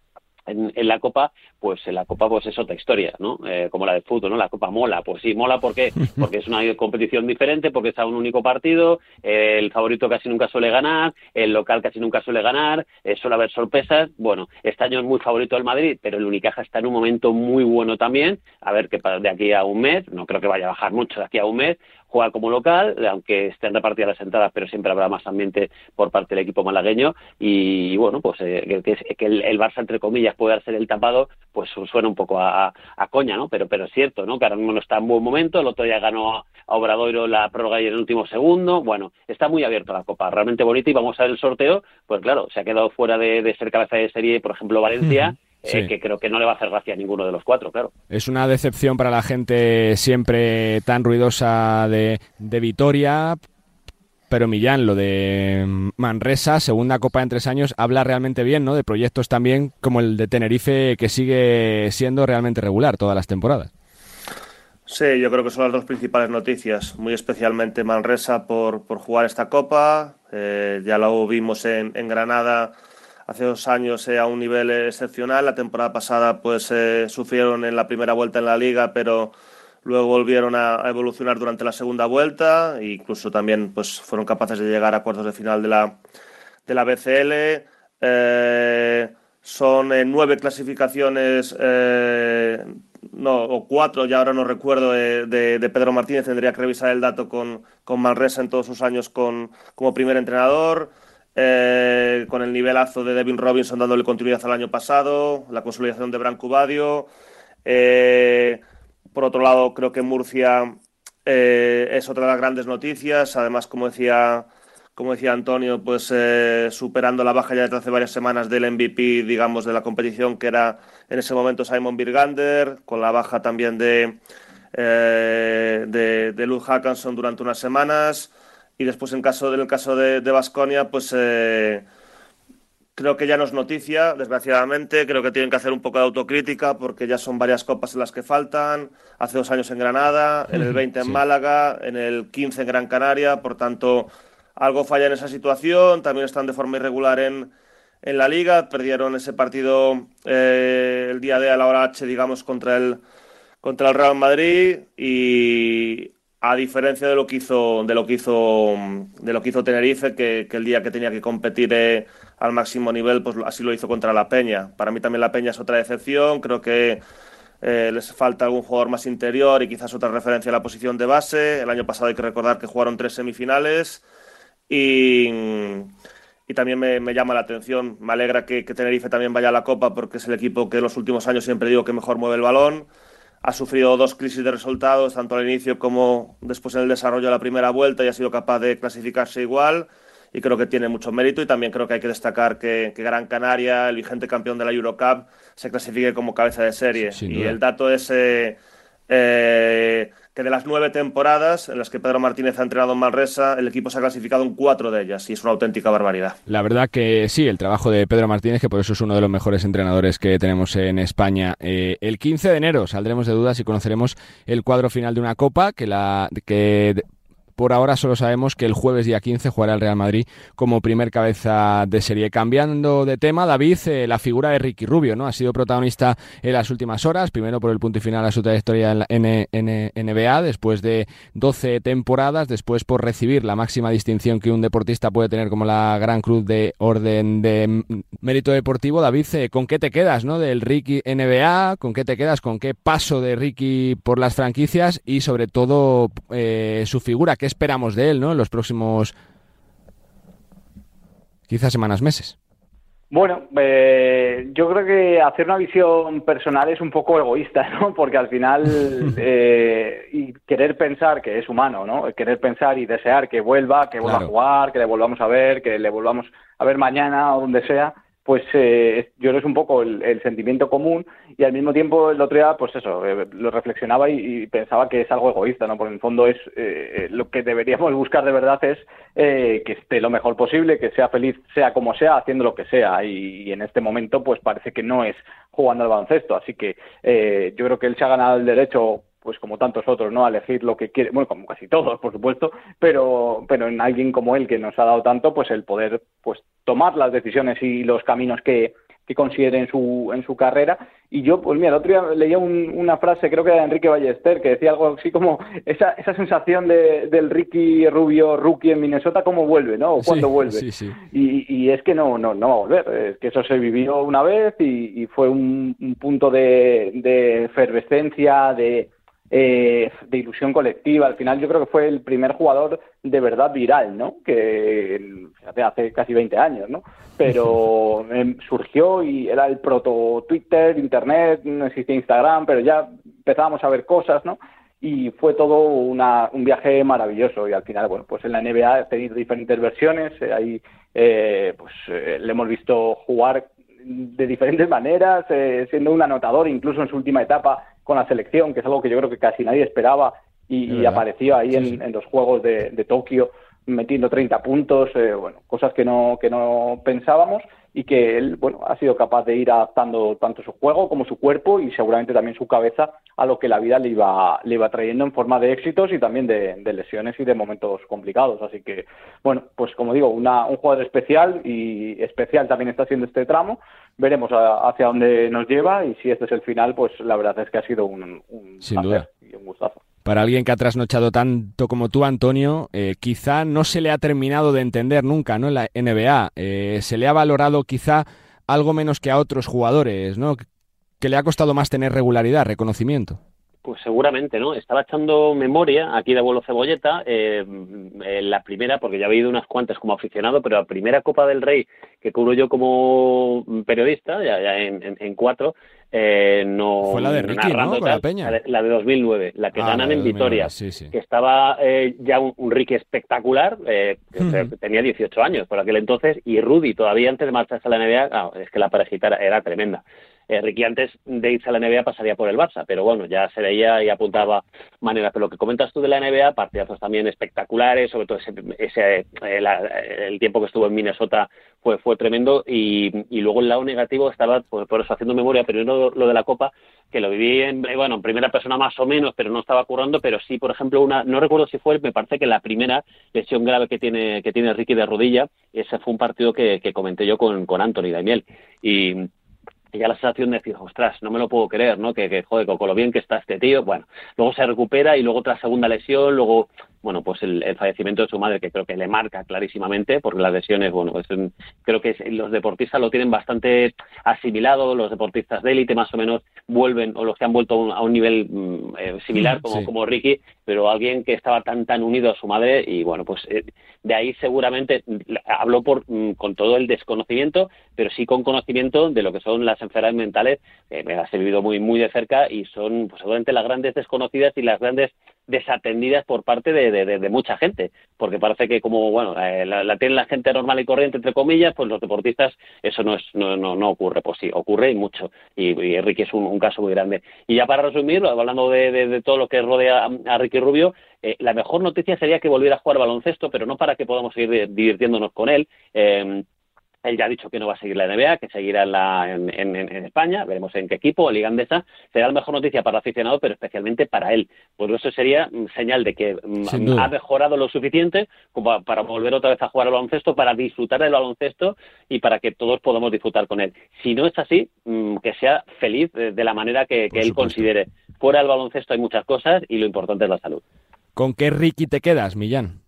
en la Copa, pues en la Copa pues es otra historia, ¿no? Como la de fútbol, ¿no? La Copa mola, pues sí, mola ¿por qué? Porque es una competición diferente, porque está un único partido, el favorito casi nunca suele ganar, el local casi nunca suele ganar, suele haber sorpresas. Bueno, este año es muy favorito el Madrid, pero el Unicaja está en un momento muy bueno también, a ver que de aquí a un mes, no creo que vaya a bajar mucho de aquí a un mes, juega como local, aunque estén repartidas las entradas, pero siempre habrá más ambiente por parte del equipo malagueño, y bueno, pues que el Barça, entre comillas, pueda ser el tapado, pues suena un poco a coña, ¿no? Pero es cierto, ¿no? Que ahora mismo no está en buen momento, el otro día ganó a Obradoiro la prórroga y en el último segundo, bueno, está muy abierta la Copa, realmente bonita, y vamos a ver el sorteo, pues claro, se ha quedado fuera de ser cabeza de serie, por ejemplo, Valencia, sí. Que creo que no le va a hacer gracia a ninguno de los cuatro, claro. Es una decepción para la gente siempre tan ruidosa de Vitoria, pero Millán, lo de Manresa, segunda Copa en 3 años, habla realmente bien, ¿no? De proyectos también como el de Tenerife, que sigue siendo realmente regular todas las temporadas. Sí, yo creo que son las dos principales noticias, muy especialmente Manresa por jugar esta Copa. Ya lo vimos en Granada hace 2 años a un nivel excepcional. La temporada pasada pues sufrieron en la primera vuelta en la Liga, pero luego volvieron a evolucionar durante la segunda vuelta e incluso también pues fueron capaces de llegar a cuartos de final de la BCL. Son 9 clasificaciones, o 4, ya ahora no recuerdo, de Pedro Martínez. Tendría que revisar el dato con Manresa en todos sus años como primer entrenador. Con el nivelazo de Devin Robinson dándole continuidad al año pasado, la consolidación de Branco Badio. Por otro lado, creo que Murcia es otra de las grandes noticias. Además, como decía Antonio, pues superando la baja ya desde hace varias semanas del MVP, digamos, de la competición, que era en ese momento Simon Birgander, con la baja también de Luz Hackanson durante unas semanas. Y después, en el caso de Baskonia, pues creo que ya no es noticia, desgraciadamente. Creo que tienen que hacer un poco de autocrítica, porque ya son varias copas en las que faltan. Hace 2 años en Granada, en el 20 en Málaga, en el 15 en Gran Canaria. Por tanto, algo falla en esa situación. También están de forma irregular en la Liga. Perdieron ese partido el día D a la hora H, digamos, contra el Real Madrid, y a diferencia de lo que hizo Tenerife, que el día que tenía que competir al máximo nivel, pues así lo hizo contra la Peña. Para mí también la Peña es otra decepción. Creo que les falta algún jugador más interior y quizás otra referencia a la posición de base. El año pasado hay que recordar que jugaron 3 semifinales y también me llama la atención. Me alegra que Tenerife también vaya a la Copa, porque es el equipo que en los últimos años siempre digo que mejor mueve el balón. Ha sufrido 2 crisis de resultados, tanto al inicio como después en el desarrollo de la primera vuelta, y ha sido capaz de clasificarse igual, y creo que tiene mucho mérito. Y también creo que hay que destacar que Gran Canaria, el vigente campeón de la Eurocup, se clasifique como cabeza de serie. Y el dato es que de las 9 temporadas en las que Pedro Martínez ha entrenado en Manresa, el equipo se ha clasificado en 4 de ellas, y es una auténtica barbaridad. La verdad que sí, el trabajo de Pedro Martínez, que por eso es uno de los mejores entrenadores que tenemos en España. El 15 de enero saldremos de dudas y conoceremos el cuadro final de una Copa que por ahora solo sabemos que el jueves día 15 jugará el Real Madrid como primer cabeza de serie. Cambiando de tema, David, la figura de Ricky Rubio, ¿no? Ha sido protagonista en las últimas horas, primero por el punto y final a su trayectoria en NBA, después de 12 temporadas, después por recibir la máxima distinción que un deportista puede tener, como la Gran Cruz de Orden de Mérito Deportivo. David, ¿con qué te quedas, no, del Ricky NBA? ¿Con qué te quedas? ¿Con qué paso de Ricky por las franquicias? Y sobre todo su figura, ¿qué esperamos de él, ¿no?, en los próximos quizás semanas, meses? Bueno, yo creo que hacer una visión personal es un poco egoísta, ¿no? Porque al final y querer pensar que es humano, ¿no? Querer pensar y desear que vuelva a jugar, que le volvamos a ver, que le volvamos a ver mañana o donde sea, pues yo creo que es un poco el sentimiento común. Y al mismo tiempo el otro día, pues eso, lo reflexionaba y pensaba que es algo egoísta, ¿no? Porque en el fondo es lo que deberíamos buscar de verdad es que esté lo mejor posible, que sea feliz, sea como sea, haciendo lo que sea. Y en este momento pues parece que no es jugando al baloncesto. Así que yo creo que él se ha ganado el derecho, pues como tantos otros, ¿no?, a elegir lo que quiere, bueno, como casi todos, por supuesto, pero en alguien como él, que nos ha dado tanto, pues el poder pues tomar las decisiones y los caminos que considere en su carrera. Y yo, pues mira, el otro día leía una frase, creo que era de Enrique Ballester, que decía algo así como esa sensación del Ricky Rubio rookie en Minnesota, ¿cómo vuelve, no? O cuándo vuelve. Sí. Y es que no va a volver, es que eso se vivió una vez y fue un punto de efervescencia, de ilusión colectiva. Al final yo creo que fue el primer jugador de verdad viral, ¿no? Que hace casi 20 años, ¿no? Pero surgió y era el proto Twitter, Internet, no existía Instagram, pero ya empezábamos a ver cosas, ¿no? Y fue todo un viaje maravilloso. Y al final, bueno, pues en la NBA ha tenido diferentes versiones. Ahí le hemos visto jugar de diferentes maneras, siendo un anotador, incluso en su última etapa con la selección, que es algo que yo creo que casi nadie esperaba, y apareció ahí en los Juegos de Tokio metiendo 30 puntos, cosas que no pensábamos, y que él, ha sido capaz de ir adaptando tanto su juego como su cuerpo y seguramente también su cabeza a lo que la vida le iba trayendo en forma de éxitos y también de lesiones y de momentos complicados. Así que, pues como digo, un jugador especial, y especial también está siendo este tramo. Veremos hacia dónde nos lleva, y si este es el final, pues la verdad es que ha sido un sin duda y un gustazo. Para alguien que ha trasnochado tanto como tú, Antonio, quizá no se le ha terminado de entender nunca, ¿no? En la NBA se le ha valorado quizá algo menos que a otros jugadores, ¿no? Que le ha costado más tener regularidad, reconocimiento. Pues seguramente, ¿no? Estaba echando memoria aquí de abuelo Cebolleta, la primera, porque ya he ido unas cuantas como aficionado, pero la primera Copa del Rey que cubro yo como periodista, ya en 4, no... Fue la de Ricky, ¿no? Con la Peña. La de 2009, la que ganan en Vitoria, sí. Que estaba ya un Ricky espectacular, que tenía 18 años por aquel entonces, y Rudy, todavía antes de marcharse a la NBA, es que la parejita era tremenda. Ricky antes de irse a la NBA pasaría por el Barça, pero bueno, ya se veía y apuntaba maneras. Pero lo que comentas tú de la NBA, partidazos también espectaculares, sobre todo el tiempo que estuvo en Minnesota fue tremendo, y luego el lado negativo estaba, por eso haciendo memoria, pero no lo de la Copa, que lo viví en primera persona más o menos, pero no estaba currando, pero sí, por ejemplo, no recuerdo si me parece que la primera lesión grave que tiene Ricky de rodilla, ese fue un partido que comenté yo con Anthony Daimiel, y ya la sensación de decir, ostras, no me lo puedo creer, ¿no? Que joder, con lo bien que está este tío. Bueno, luego se recupera y luego otra segunda lesión, luego, pues el fallecimiento de su madre, que creo que le marca clarísimamente, porque las lesiones, creo que los deportistas lo tienen bastante asimilado, los deportistas de élite más o menos vuelven, o los que han vuelto a un nivel similar como Ricky, pero alguien que estaba tan unido a su madre, y de ahí seguramente habló con todo el desconocimiento, pero sí con conocimiento de lo que son las enfermedades mentales, me las he vivido muy, muy de cerca, y son seguramente las grandes desconocidas y las grandes desatendidas por parte de mucha gente, porque parece que la tiene la gente normal y corriente, entre comillas, pues los deportistas eso no ocurre. Pues sí, ocurre, y mucho, y Ricky es un caso muy grande. Y ya para resumir, hablando de todo lo que rodea a Ricky Rubio, la mejor noticia sería que volviera a jugar baloncesto, pero no para que podamos seguir divirtiéndonos con él. Él ya ha dicho que no va a seguir la NBA, que seguirá en España, veremos en qué equipo, Liga Andesa. Será la mejor noticia para el aficionado, pero especialmente para él. Pues eso sería señal de que ha mejorado lo suficiente como para volver otra vez a jugar al baloncesto, para disfrutar del baloncesto y para que todos podamos disfrutar con él. Si no es así, que sea feliz de la manera que él considere. Fuera del baloncesto hay muchas cosas y lo importante es la salud. ¿Con qué Ricky te quedas, Millán?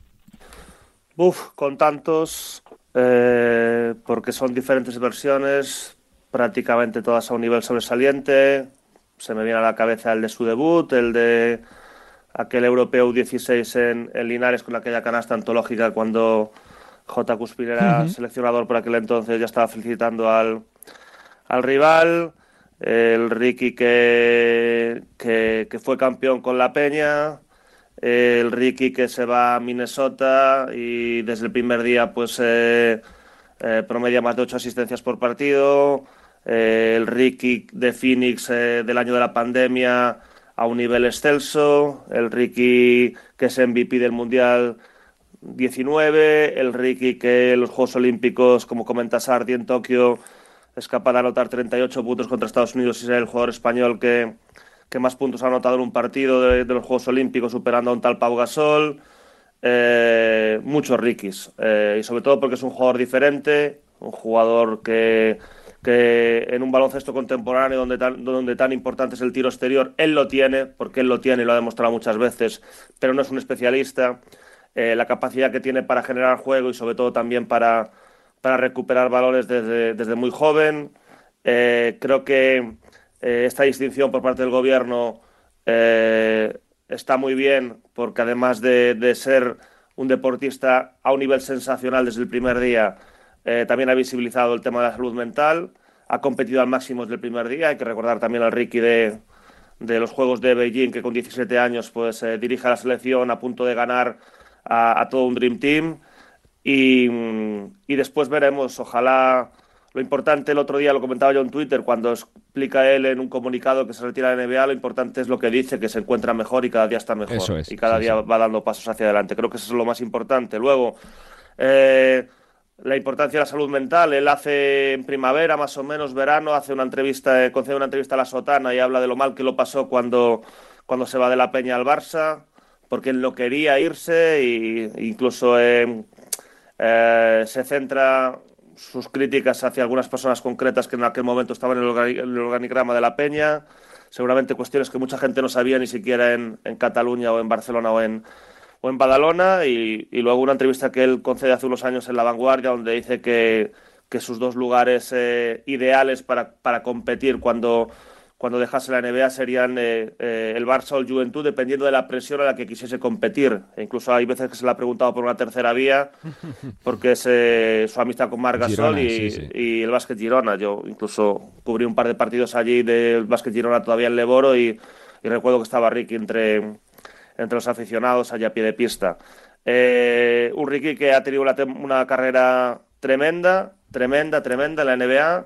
Con tantos... porque son diferentes versiones, prácticamente todas a un nivel sobresaliente. Se me viene a la cabeza el de su debut, el de aquel europeo U16 en Linares con aquella canasta antológica cuando J. Cuspin era seleccionador por aquel entonces, ya estaba felicitando al rival. El Ricky que fue campeón con la Peña. El Ricky que se va a Minnesota y desde el primer día promedia más de 8 asistencias por partido. El Ricky de Phoenix del año de la pandemia a un nivel excelso. El Ricky que es MVP del Mundial 19. El Ricky que en los Juegos Olímpicos, como comenta Sardi, en Tokio es capaz de anotar 38 puntos contra Estados Unidos y ser el jugador español que más puntos ha anotado en un partido de los Juegos Olímpicos, superando a un tal Pau Gasol. Muchos Rickys, y sobre todo porque es un jugador diferente, un jugador que que en un baloncesto contemporáneo donde tan importante es el tiro exterior, él lo tiene, porque él lo tiene y lo ha demostrado muchas veces, pero no es un especialista. La capacidad que tiene para generar juego y sobre todo también para recuperar valores desde muy joven. Creo que esta distinción por parte del gobierno está muy bien, porque además de ser un deportista a un nivel sensacional desde el primer día, también ha visibilizado el tema de la salud mental, ha competido al máximo desde el primer día. Hay que recordar también al Ricky de los Juegos de Beijing, que con 17 años pues dirige a la selección a punto de ganar a todo un Dream Team. Y después veremos, ojalá. Lo importante, el otro día lo comentaba yo en Twitter, cuando explica él en un comunicado que se retira de la NBA, lo importante es lo que dice, que se encuentra mejor y cada día está mejor. Eso es, y cada día sí. va dando pasos hacia adelante. Creo que eso es lo más importante. Luego, la importancia de la salud mental. Él hace en primavera, más o menos verano, concede una entrevista a La Sotana y habla de lo mal que lo pasó cuando se va de la Peña al Barça, porque él no quería irse e incluso se centra sus críticas hacia algunas personas concretas que en aquel momento estaban en el organigrama de la Peña, seguramente cuestiones que mucha gente no sabía ni siquiera en Cataluña o en Barcelona o en Badalona, y luego una entrevista que él concede hace unos años en La Vanguardia, donde dice que sus dos lugares ideales para competir cuando dejase la NBA serían el Barça o el Juventud, dependiendo de la presión a la que quisiese competir. E incluso hay veces que se le ha preguntado por una tercera vía, porque es su amistad con Marc Gasol y el Básquet Girona. Yo incluso cubrí un par de partidos allí del Básquet Girona todavía en Leboro y recuerdo que estaba Ricky entre los aficionados allá a pie de pista. Un Ricky que ha tenido una carrera tremenda en la NBA,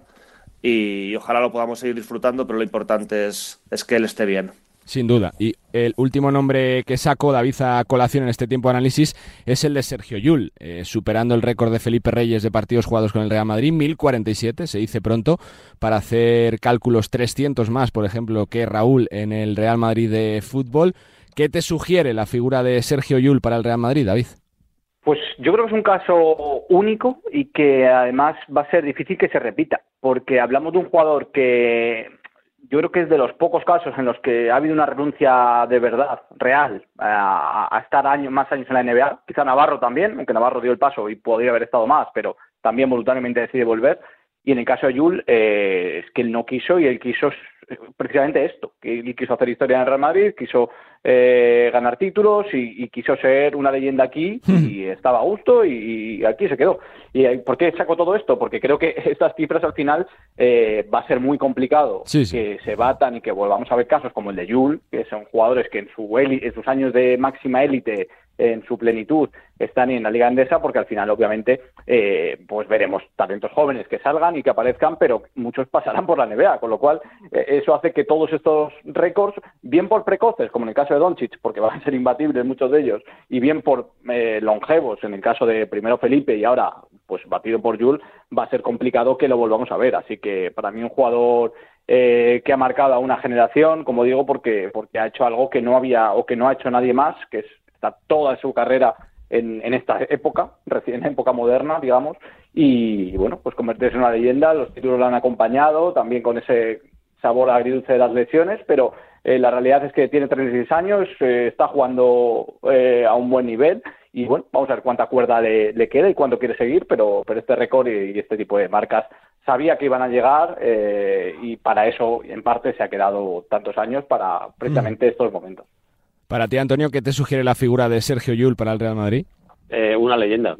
y ojalá lo podamos seguir disfrutando, pero lo importante es que él esté bien. Sin duda. Y el último nombre que saco, David, a colación en este tiempo de análisis, es el de Sergio Llull, superando el récord de Felipe Reyes de partidos jugados con el Real Madrid, 1047, se dice pronto, para hacer cálculos 300 más, por ejemplo, que Raúl en el Real Madrid de fútbol. ¿Qué te sugiere la figura de Sergio Llull para el Real Madrid, David? Pues yo creo que es un caso único y que además va a ser difícil que se repita, porque hablamos de un jugador que yo creo que es de los pocos casos en los que ha habido una renuncia de verdad, real, a estar más años en la NBA. Quizá Navarro también, aunque Navarro dio el paso y podría haber estado más, pero también voluntariamente decide volver. Y en el caso de Llull, es que él no quiso, y él quiso precisamente esto, que él quiso hacer historia en el Real Madrid, quiso ganar títulos y quiso ser una leyenda aquí, y estaba a gusto y aquí se quedó. ¿Y por qué saco todo esto? Porque creo que estas cifras al final va a ser muy complicado que se batan y que volvamos a ver casos como el de Llull, que son jugadores que en sus años de máxima élite, en su plenitud, están en la Liga Endesa, porque al final obviamente pues veremos talentos jóvenes que salgan y que aparezcan, pero muchos pasarán por la NBA, con lo cual eso hace que todos estos récords, bien por precoces, como en el caso de Doncic, porque van a ser imbatibles muchos de ellos, y bien por longevos, en el caso de primero Felipe y ahora pues batido por Llull, va a ser complicado que lo volvamos a ver. Así que para mí un jugador que ha marcado a una generación, como digo, porque ha hecho algo que no había o que no ha hecho nadie más, que está toda su carrera en esta época, recién época moderna, digamos, y bueno, pues convertirse en una leyenda. Los títulos la han acompañado, también con ese sabor agridulce de las lesiones, pero la realidad es que tiene 36 años, está jugando a un buen nivel, y bueno, vamos a ver cuánta cuerda le queda y cuánto quiere seguir, pero este récord y este tipo de marcas sabía que iban a llegar, y para eso en parte se ha quedado tantos años, para precisamente estos momentos. Para ti, Antonio, ¿qué te sugiere la figura de Sergio Llull para el Real Madrid? Una leyenda.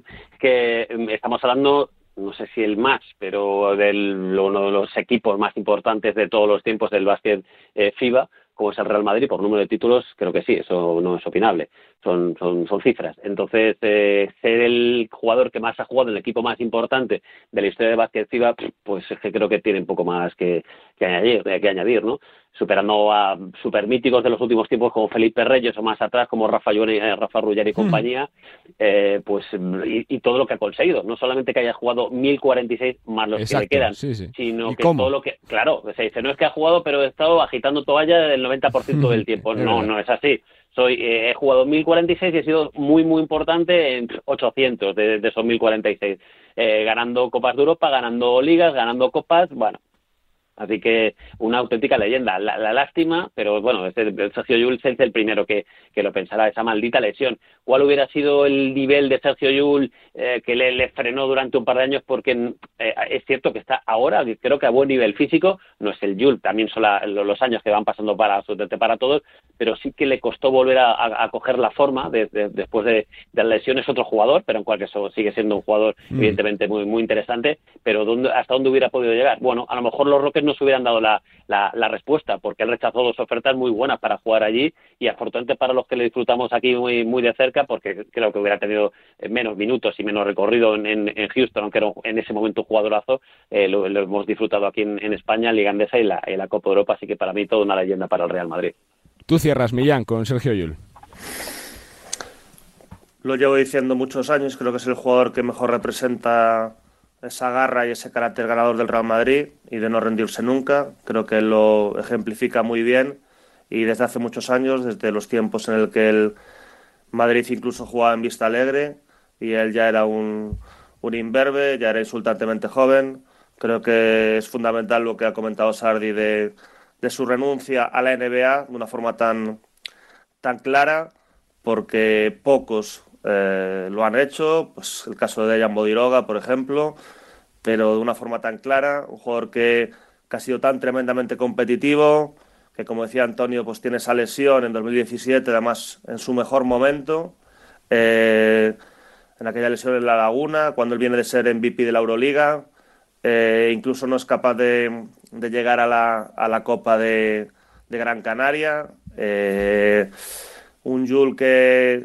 Que estamos hablando, no sé si el más, pero uno de los equipos más importantes de todos los tiempos del básquet FIBA, como es el Real Madrid, por número de títulos, creo que sí, eso no es opinable, son cifras. Entonces, ser el jugador que más ha jugado en el equipo más importante de la historia de básquet FIBA, pues es que creo que tiene un poco más que añadir, ¿no? Superando a supermíticos de los últimos tiempos como Felipe Reyes, o más atrás como Rafa Rullar y compañía, pues y todo lo que ha conseguido. No solamente que haya jugado 1046 más los que le quedan, sino que todo lo que... Claro, se dice, no es que ha jugado, pero he estado agitando toalla el 90% del tiempo. No es así. He jugado 1046 y he sido muy, muy importante en 800 de esos 1046. ganando Copas de Europa, ganando Ligas, ganando Copas, bueno. Así que una auténtica leyenda. La lástima, pero bueno, Sergio Llull es el primero que lo pensará, esa maldita lesión. ¿Cuál hubiera sido el nivel de Sergio Llull que le frenó durante un par de años? Porque es cierto que está ahora, creo que a buen nivel físico, no es el Llull, también son los años que van pasando para todos, pero sí que le costó volver a coger la forma después de la lesión. Es otro jugador, pero en cualquier caso sigue siendo un jugador evidentemente muy, muy interesante, pero ¿hasta dónde hubiera podido llegar? Bueno, a lo mejor los Rockets no se hubieran dado la respuesta, porque él rechazó 2 ofertas muy buenas para jugar allí, y afortunadamente para los que le disfrutamos aquí muy, muy de cerca, porque creo que hubiera tenido menos minutos y menos recorrido en Houston, aunque era en ese momento un jugadorazo, lo hemos disfrutado aquí en España, en Liga Endesa y la Copa de Europa, así que para mí toda una leyenda para el Real Madrid. Tú cierras, Millán, con Sergio Llull. Lo llevo diciendo muchos años, creo que es el jugador que mejor representa esa garra y ese carácter ganador del Real Madrid y de no rendirse nunca. Creo que lo ejemplifica muy bien, y desde hace muchos años, desde los tiempos en el que el Madrid incluso jugaba en Vista Alegre y él ya era un imberbe, ya era insultantemente joven. Creo que es fundamental lo que ha comentado Sardi de su renuncia a la NBA de una forma tan clara, porque pocos lo han hecho, pues el caso de Dejan Bodiroga, por ejemplo, pero de una forma tan clara, un jugador que ha sido tan tremendamente competitivo, que como decía Antonio, pues tiene esa lesión en 2017, además en su mejor momento, en aquella lesión en La Laguna, cuando él viene de ser MVP de la Euroliga, incluso no es capaz de llegar a la Copa de Gran Canaria, un Llull que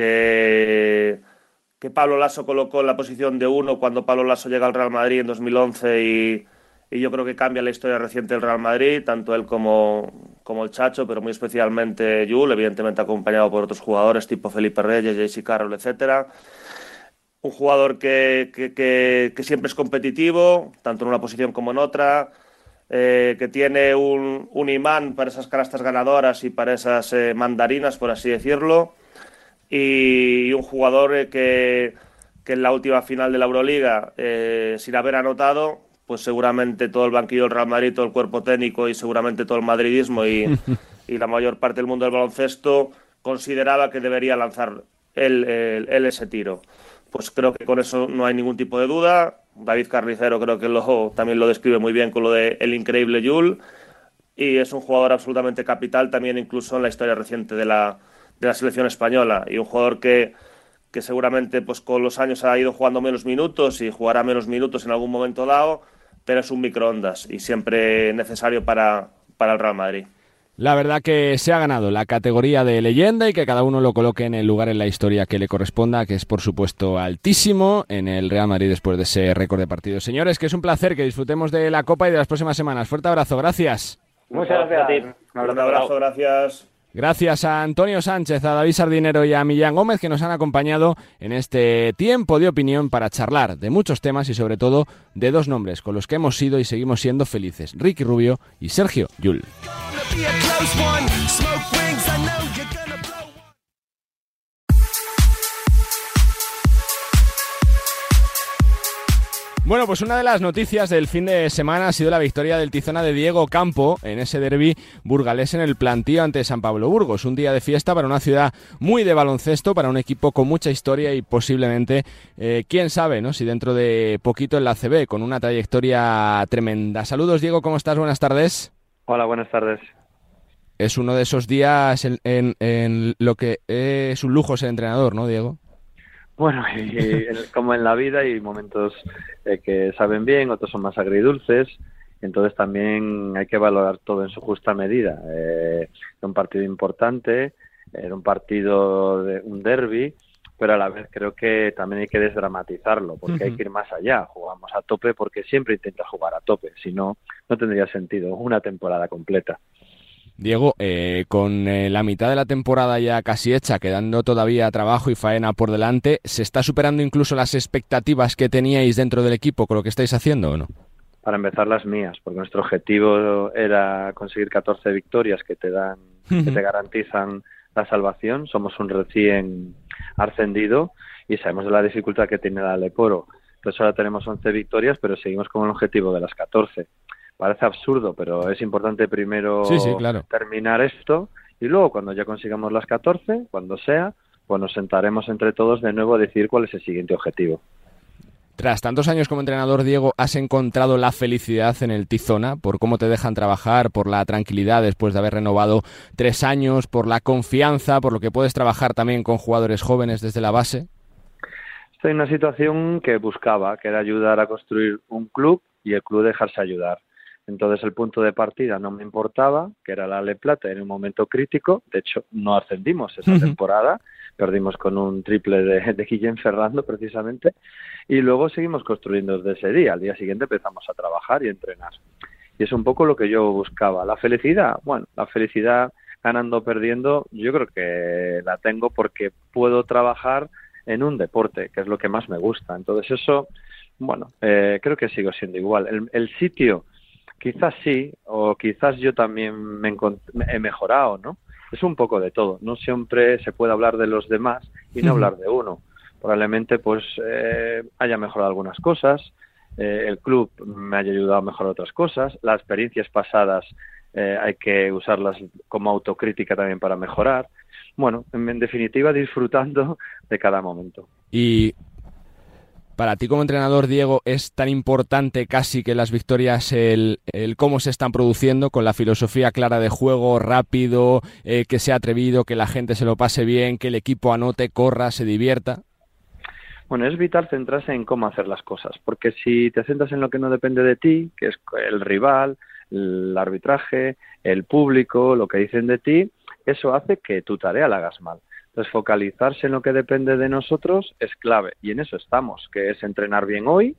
Pablo Lasso colocó en la posición de 1 cuando Pablo Lasso llega al Real Madrid en 2011 y yo creo que cambia la historia reciente del Real Madrid, tanto él como el Chacho, pero muy especialmente Llull, evidentemente acompañado por otros jugadores tipo Felipe Reyes, J.C. Carroll, etcétera. Un jugador que siempre es competitivo, tanto en una posición como en otra, que tiene un imán para esas canastas ganadoras y para esas mandarinas, por así decirlo, y un jugador que en la última final de la Euroliga, sin haber anotado, pues seguramente todo el banquillo del Real Madrid, todo el cuerpo técnico y seguramente todo el madridismo y la mayor parte del mundo del baloncesto consideraba que debería lanzar él ese tiro. Pues creo que con eso no hay ningún tipo de duda. David Carnicero creo que también lo describe muy bien con lo de el increíble Llull, y es un jugador absolutamente capital también incluso en la historia reciente de la selección española, y un jugador que seguramente pues con los años ha ido jugando menos minutos y jugará menos minutos en algún momento dado, pero es un microondas y siempre necesario para el Real Madrid. La verdad que se ha ganado la categoría de leyenda y que cada uno lo coloque en el lugar en la historia que le corresponda, que es por supuesto altísimo en el Real Madrid después de ese récord de partidos. Señores, que es un placer que disfrutemos de la Copa y de las próximas semanas. Fuerte abrazo, gracias. Muchas gracias. Un abrazo, gracias. Gracias a Antonio Sánchez, a David Sardinero y a Millán Gómez, que nos han acompañado en este tiempo de opinión para charlar de muchos temas y sobre todo de 2 nombres con los que hemos sido y seguimos siendo felices: Ricky Rubio y Sergio Llull. Bueno, pues una de las noticias del fin de semana ha sido la victoria del Tizona de Diego Campo en ese derbi burgalés en el Plantío ante San Pablo Burgos. Un día de fiesta para una ciudad muy de baloncesto, para un equipo con mucha historia y posiblemente, quién sabe, ¿no?, si dentro de poquito en la ACB, con una trayectoria tremenda. Saludos, Diego, ¿cómo estás? Buenas tardes. Hola, buenas tardes. Es uno de esos días en lo que es un lujo ser entrenador, ¿no, Diego? Bueno, como en la vida hay momentos que saben bien, otros son más agridulces, entonces también hay que valorar todo en su justa medida. Era un partido importante, era un partido de un derbi, pero a la vez creo que también hay que desdramatizarlo, porque hay que ir más allá. Jugamos a tope porque siempre intenta jugar a tope, si no, no tendría sentido una temporada completa. Diego, con la mitad de la temporada ya casi hecha, quedando todavía trabajo y faena por delante, ¿se está superando incluso las expectativas que teníais dentro del equipo con lo que estáis haciendo o no? Para empezar, las mías, porque nuestro objetivo era conseguir 14 victorias que te garantizan la salvación. Somos un recién ascendido y sabemos de la dificultad que tiene el Aleporo Entonces ahora tenemos 11 victorias, pero seguimos con el objetivo de las 14. Parece absurdo, pero es importante primero claro, terminar esto y luego cuando ya consigamos las 14, cuando sea, pues nos sentaremos entre todos de nuevo a decidir cuál es el siguiente objetivo. Tras tantos años como entrenador, Diego, ¿has encontrado la felicidad en el Tizona por cómo te dejan trabajar, por la tranquilidad después de haber renovado 3 años, por la confianza, por lo que puedes trabajar también con jugadores jóvenes desde la base? Estoy en una situación que buscaba, que era ayudar a construir un club y el club dejarse ayudar. Entonces el punto de partida no me importaba, que era la Ale Plata en un momento crítico. De hecho, no ascendimos esa temporada, perdimos con un triple de Guillén Ferrando precisamente, y luego seguimos construyendo desde ese día. Al día siguiente empezamos a trabajar y a entrenar. Y es un poco lo que yo buscaba. La felicidad, bueno, la felicidad ganando o perdiendo, yo creo que la tengo porque puedo trabajar en un deporte, que es lo que más me gusta. Entonces eso, bueno, creo que sigo siendo igual. El sitio, quizás sí, o quizás yo también he mejorado, ¿no? Es un poco de todo. No siempre se puede hablar de los demás y no hablar de uno. Probablemente pues haya mejorado algunas cosas, el club me haya ayudado a mejorar otras cosas, las experiencias pasadas hay que usarlas como autocrítica también para mejorar. Bueno, en definitiva, disfrutando de cada momento. Y para ti como entrenador, Diego, ¿es tan importante casi que las victorias el cómo se están produciendo, con la filosofía clara de juego, rápido, que sea atrevido, que la gente se lo pase bien, que el equipo anote, corra, se divierta? Bueno, es vital centrarse en cómo hacer las cosas, porque si te centras en lo que no depende de ti, que es el rival, el arbitraje, el público, lo que dicen de ti, eso hace que tu tarea la hagas mal. Entonces, focalizarse en lo que depende de nosotros es clave, y en eso estamos, que es entrenar bien hoy,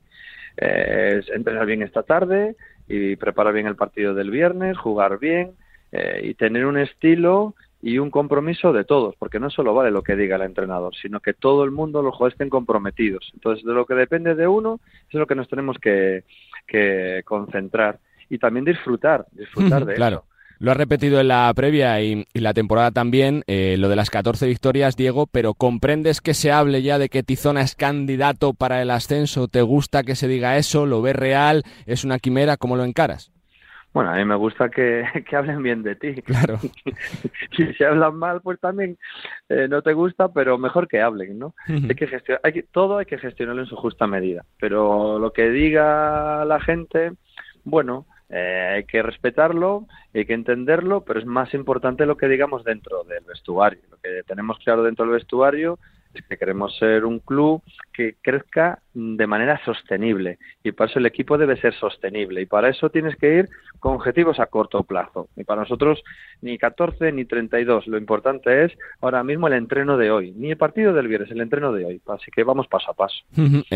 es entrenar bien esta tarde y preparar bien el partido del viernes, jugar bien y tener un estilo y un compromiso de todos, porque no solo vale lo que diga el entrenador, sino que todo el mundo, los jugadores, estén comprometidos. Entonces, de lo que depende de uno es lo que nos tenemos que concentrar y también disfrutar de claro. eso. Lo has repetido en la previa y la temporada también, lo de las 14 victorias, Diego, pero ¿comprendes que se hable ya de que Tizona es candidato para el ascenso? ¿Te gusta que se diga eso? ¿Lo ves real? ¿Es una quimera? ¿Cómo lo encaras? Bueno, a mí me gusta que hablen bien de ti. Claro. Si se hablan mal, pues también no te gusta, pero mejor que hablen, ¿no? Hay que gestionar, todo hay que gestionarlo en su justa medida. Pero lo que diga la gente, bueno, hay que respetarlo, hay que entenderlo, pero es más importante lo que digamos dentro del vestuario. Lo que tenemos claro dentro del vestuario es que queremos ser un club que crezca de manera sostenible, y para eso el equipo debe ser sostenible, y para eso tienes que ir con objetivos a corto plazo. Y para nosotros ni 14 ni 32, lo importante es ahora mismo el entreno de hoy, ni el partido del viernes, el entreno de hoy. Así que vamos paso a paso.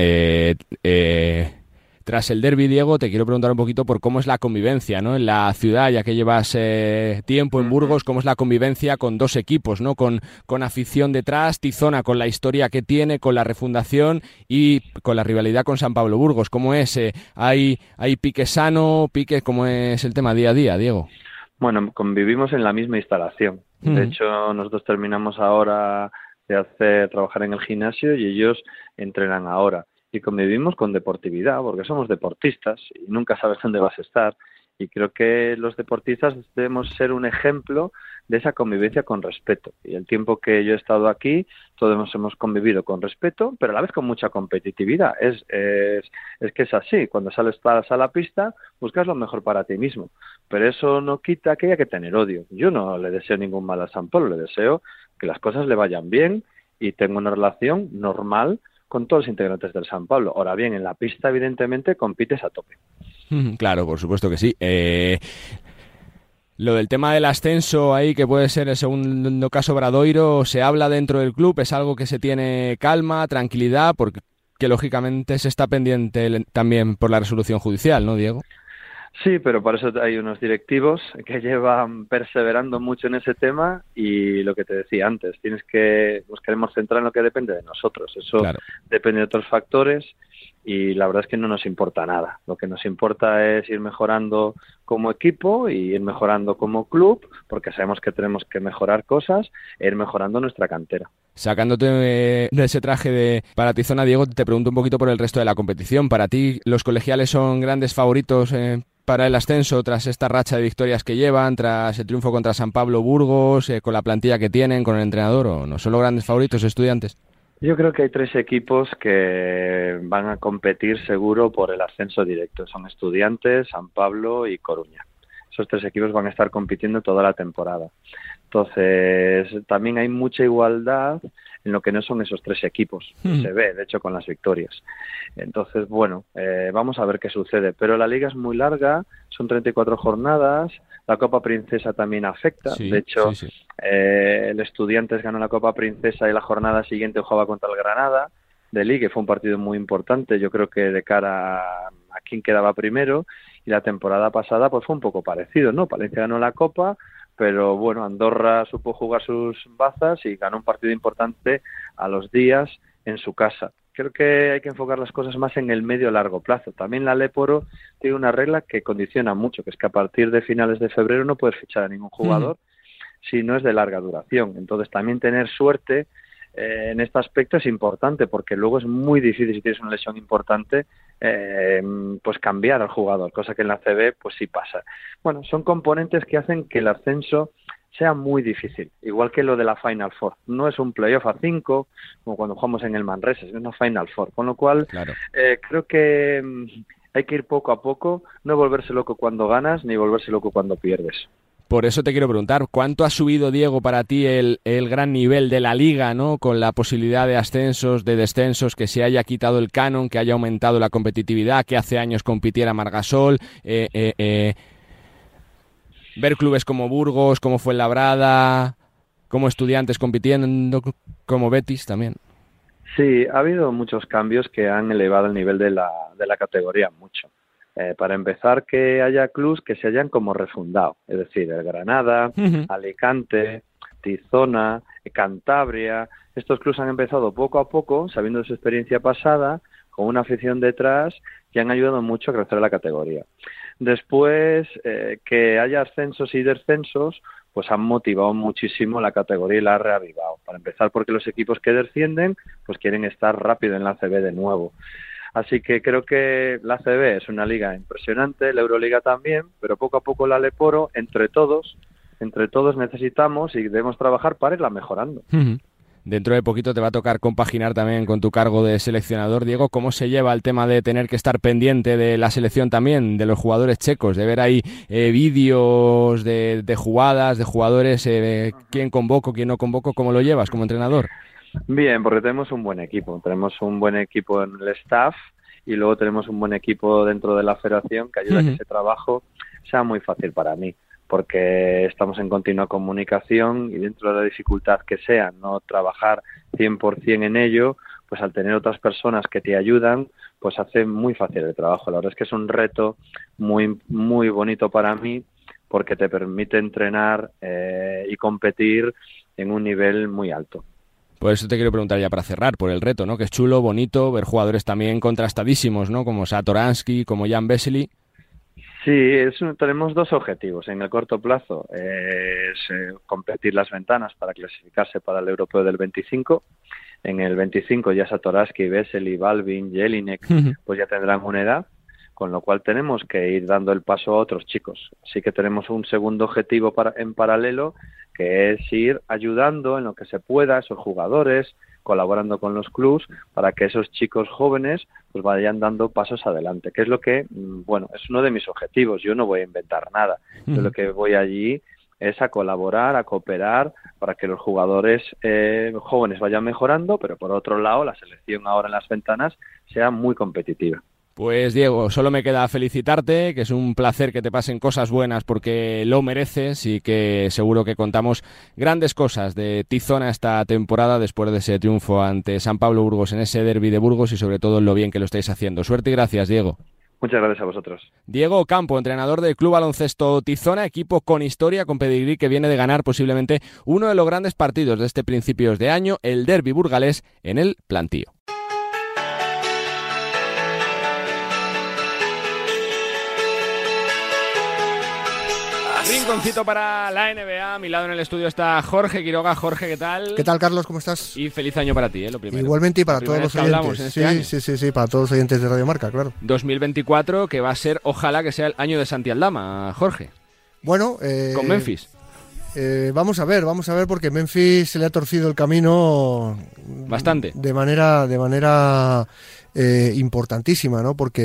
Tras el derbi, Diego, te quiero preguntar un poquito por cómo es la convivencia, ¿no? En la ciudad, ya que llevas tiempo en Burgos, cómo es la convivencia con dos equipos, ¿no? Con afición detrás, Tizona con la historia que tiene, con la refundación y con la rivalidad con San Pablo Burgos. ¿Cómo es? ¿Hay pique sano, pique? ¿Cómo es el tema día a día, Diego? Bueno, convivimos en la misma instalación. De hecho, nosotros terminamos ahora de trabajar en el gimnasio y ellos entrenan ahora. Y convivimos con deportividad, porque somos deportistas y nunca sabes dónde vas a estar. Y creo que los deportistas debemos ser un ejemplo de esa convivencia con respeto. Y el tiempo que yo he estado aquí, todos hemos convivido con respeto, pero a la vez con mucha competitividad. Es que es así. Cuando sales a la pista, buscas lo mejor para ti mismo. Pero eso no quita que haya que tener odio. Yo no le deseo ningún mal a San Pablo, le deseo que las cosas le vayan bien y tenga una relación normal con todos los integrantes del San Pablo. Ahora bien, en la pista, evidentemente, compites a tope. Claro, por supuesto que sí. Lo del tema del ascenso ahí, que puede ser el segundo caso Bradoiro, ¿se habla dentro del club? ¿Es algo que se tiene calma, tranquilidad? Porque lógicamente se está pendiente también por la resolución judicial, ¿no, Diego? Sí, pero para eso hay unos directivos que llevan perseverando mucho en ese tema, y lo que te decía antes, nos queremos centrar en lo que depende de nosotros. Eso claro. Depende de otros factores y la verdad es que no nos importa nada. Lo que nos importa es ir mejorando como equipo y ir mejorando como club, porque sabemos que tenemos que mejorar cosas e ir mejorando nuestra cantera. Sacándote de ese traje para Tizona, Diego, te pregunto un poquito por el resto de la competición. Para ti, ¿los colegiales son grandes favoritos para el ascenso tras esta racha de victorias que llevan, tras el triunfo contra San Pablo Burgos, con la plantilla que tienen, con el entrenador, o no? ¿Son los grandes favoritos Estudiantes? Yo creo que hay 3 equipos que van a competir seguro por el ascenso directo. Son Estudiantes, San Pablo y Coruña. Esos 3 equipos van a estar compitiendo toda la temporada. Entonces, también hay mucha igualdad en lo que no son esos 3 equipos. Se ve, de hecho, con las victorias. Entonces, bueno, vamos a ver qué sucede. Pero la liga es muy larga, son 34 jornadas, la Copa Princesa también afecta. Sí, de hecho, sí. El Estudiantes ganó la Copa Princesa y la jornada siguiente jugaba contra el Granada de Liga, que fue un partido muy importante, yo creo que de cara a quién quedaba primero. Y la temporada pasada pues fue un poco parecido, ¿no? Palencia ganó la Copa, pero bueno, Andorra supo jugar sus bazas y ganó un partido importante a los días en su casa. Creo que hay que enfocar las cosas más en el medio largo plazo. También la Leporo tiene una regla que condiciona mucho, que es que a partir de finales de febrero no puedes fichar a ningún jugador si no es de larga duración. Entonces también tener suerte en este aspecto es importante, porque luego es muy difícil, si tienes una lesión importante, pues cambiar al jugador, cosa que en la CB pues sí pasa. Bueno, son componentes que hacen que el ascenso sea muy difícil, igual que lo de la Final Four. No es un playoff a 5, como cuando jugamos en el Manresa, es una Final Four, con lo cual claro. Creo que hay que ir poco a poco, no volverse loco cuando ganas, ni volverse loco cuando pierdes. Por eso te quiero preguntar, ¿cuánto ha subido, Diego, para ti el gran nivel de la Liga, ¿no? Con la posibilidad de ascensos, de descensos, que se haya quitado el canon, que haya aumentado la competitividad, que hace años compitiera Margasol, ver clubes como Burgos, como Fuenlabrada, como Estudiantes compitiendo, como Betis también? Sí, ha habido muchos cambios que han elevado el nivel de la categoría mucho. Para empezar, que haya clubs que se hayan como refundado, es decir, el Granada, Alicante, Tizona, Cantabria. Estos clubs han empezado poco a poco, sabiendo de su experiencia pasada, con una afición detrás, que han ayudado mucho a crecer la categoría. Después, que haya ascensos y descensos, pues han motivado muchísimo la categoría y la ha reavivado. Para empezar, porque los equipos que descienden, pues quieren estar rápido en la CB de nuevo. Así que creo que la CB es una liga impresionante, la Euroliga también, pero poco a poco la Leporo, entre todos necesitamos y debemos trabajar para irla mejorando. Dentro de poquito te va a tocar compaginar también con tu cargo de seleccionador, Diego. ¿Cómo se lleva el tema de tener que estar pendiente de la selección también, de los jugadores checos, de ver ahí vídeos de jugadas, de jugadores, quién convoco, quién no convoco? ¿Cómo lo llevas como entrenador? Bien, porque tenemos un buen equipo en el staff y luego tenemos un buen equipo dentro de la federación que ayuda a que ese trabajo sea muy fácil para mí, porque estamos en continua comunicación y dentro de la dificultad que sea, no trabajar 100% en ello, pues al tener otras personas que te ayudan, pues hace muy fácil el trabajo. La verdad es que es un reto muy, muy bonito para mí, porque te permite entrenar y competir en un nivel muy alto. Por eso te quiero preguntar ya para cerrar, por el reto, ¿no? Que es chulo, bonito, ver jugadores también contrastadísimos, ¿no? Como Satoransky, como Jan Vesely. Sí, tenemos 2 objetivos. En el corto plazo es competir las ventanas para clasificarse para el Europeo del 25. En el 25 ya Satoransky, Vesely, Balvin, Jelinek, pues ya tendrán una edad, con lo cual tenemos que ir dando el paso a otros chicos. Así que tenemos un segundo objetivo en paralelo, que es ir ayudando en lo que se pueda a esos jugadores, colaborando con los clubs, para que esos chicos jóvenes pues vayan dando pasos adelante, que es lo que, bueno, es uno de mis objetivos. Yo no voy a inventar nada. Yo lo que voy allí es a colaborar, a cooperar, para que los jugadores jóvenes vayan mejorando, pero por otro lado la selección ahora en las ventanas sea muy competitiva. Pues Diego, solo me queda felicitarte, que es un placer que te pasen cosas buenas porque lo mereces y que seguro que contamos grandes cosas de Tizona esta temporada después de ese triunfo ante San Pablo Burgos en ese derbi de Burgos y sobre todo en lo bien que lo estáis haciendo. Suerte y gracias, Diego. Muchas gracias a vosotros. Diego Campo, entrenador del Club Baloncesto Tizona, equipo con historia, con pedigrí, que viene de ganar posiblemente uno de los grandes partidos de este principios de año, el derbi burgalés en el Plantío. Rinconcito para la NBA. A mi lado en el estudio está Jorge Quiroga. Jorge, ¿qué tal? ¿Qué tal, Carlos? ¿Cómo estás? Y feliz año para ti, lo primero. Igualmente y para todos los oyentes. Sí, para todos los oyentes de Radio Marca, claro. 2024, que va a ser, ojalá que sea el año de Santi Aldama, Jorge. Bueno, con Memphis. Vamos a ver, porque Memphis se le ha torcido el camino bastante. De manera importantísima, ¿no? Porque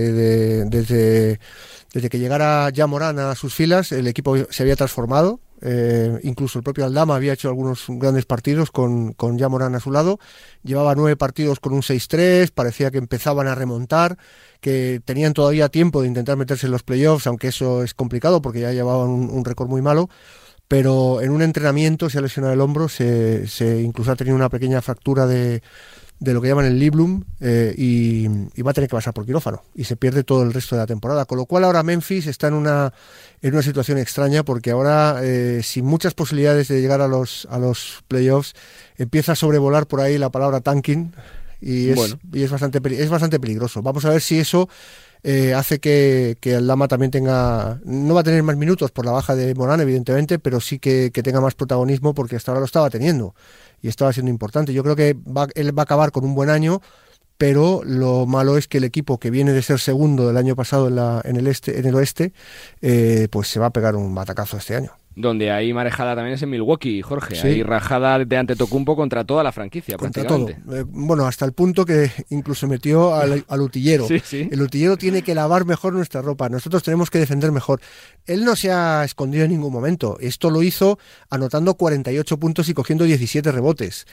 desde que llegara Ja Morant a sus filas, el equipo se había transformado. Incluso el propio Aldama había hecho algunos grandes partidos con Ja Morant a su lado. Llevaba 9 partidos con un 6-3, parecía que empezaban a remontar, que tenían todavía tiempo de intentar meterse en los playoffs, aunque eso es complicado porque ya llevaban un récord muy malo. Pero en un entrenamiento se ha lesionado el hombro, se incluso ha tenido una pequeña fractura de lo que llaman el librum y va a tener que pasar por quirófano y se pierde todo el resto de la temporada, con lo cual ahora Memphis está en una situación extraña porque ahora sin muchas posibilidades de llegar a los playoffs empieza a sobrevolar por ahí la palabra tanking y es bastante peligroso. Vamos a ver si eso hace que Aldama también no va a tener más minutos por la baja de Morán, evidentemente, pero sí que tenga más protagonismo porque hasta ahora lo estaba teniendo y estaba siendo importante. Yo creo que él va a acabar con un buen año, pero lo malo es que el equipo que viene de ser segundo del año pasado en el oeste, pues se va a pegar un batacazo este año. Donde hay marejada también es en Milwaukee, Jorge. Sí. Hay rajada de Antetokounmpo contra toda la franquicia, contra todo. prácticamente. Hasta el punto que incluso metió al utillero. Sí. El utillero tiene que lavar mejor nuestra ropa. Nosotros tenemos que defender mejor. Él no se ha escondido en ningún momento. Esto lo hizo anotando 48 puntos y cogiendo 17 rebotes.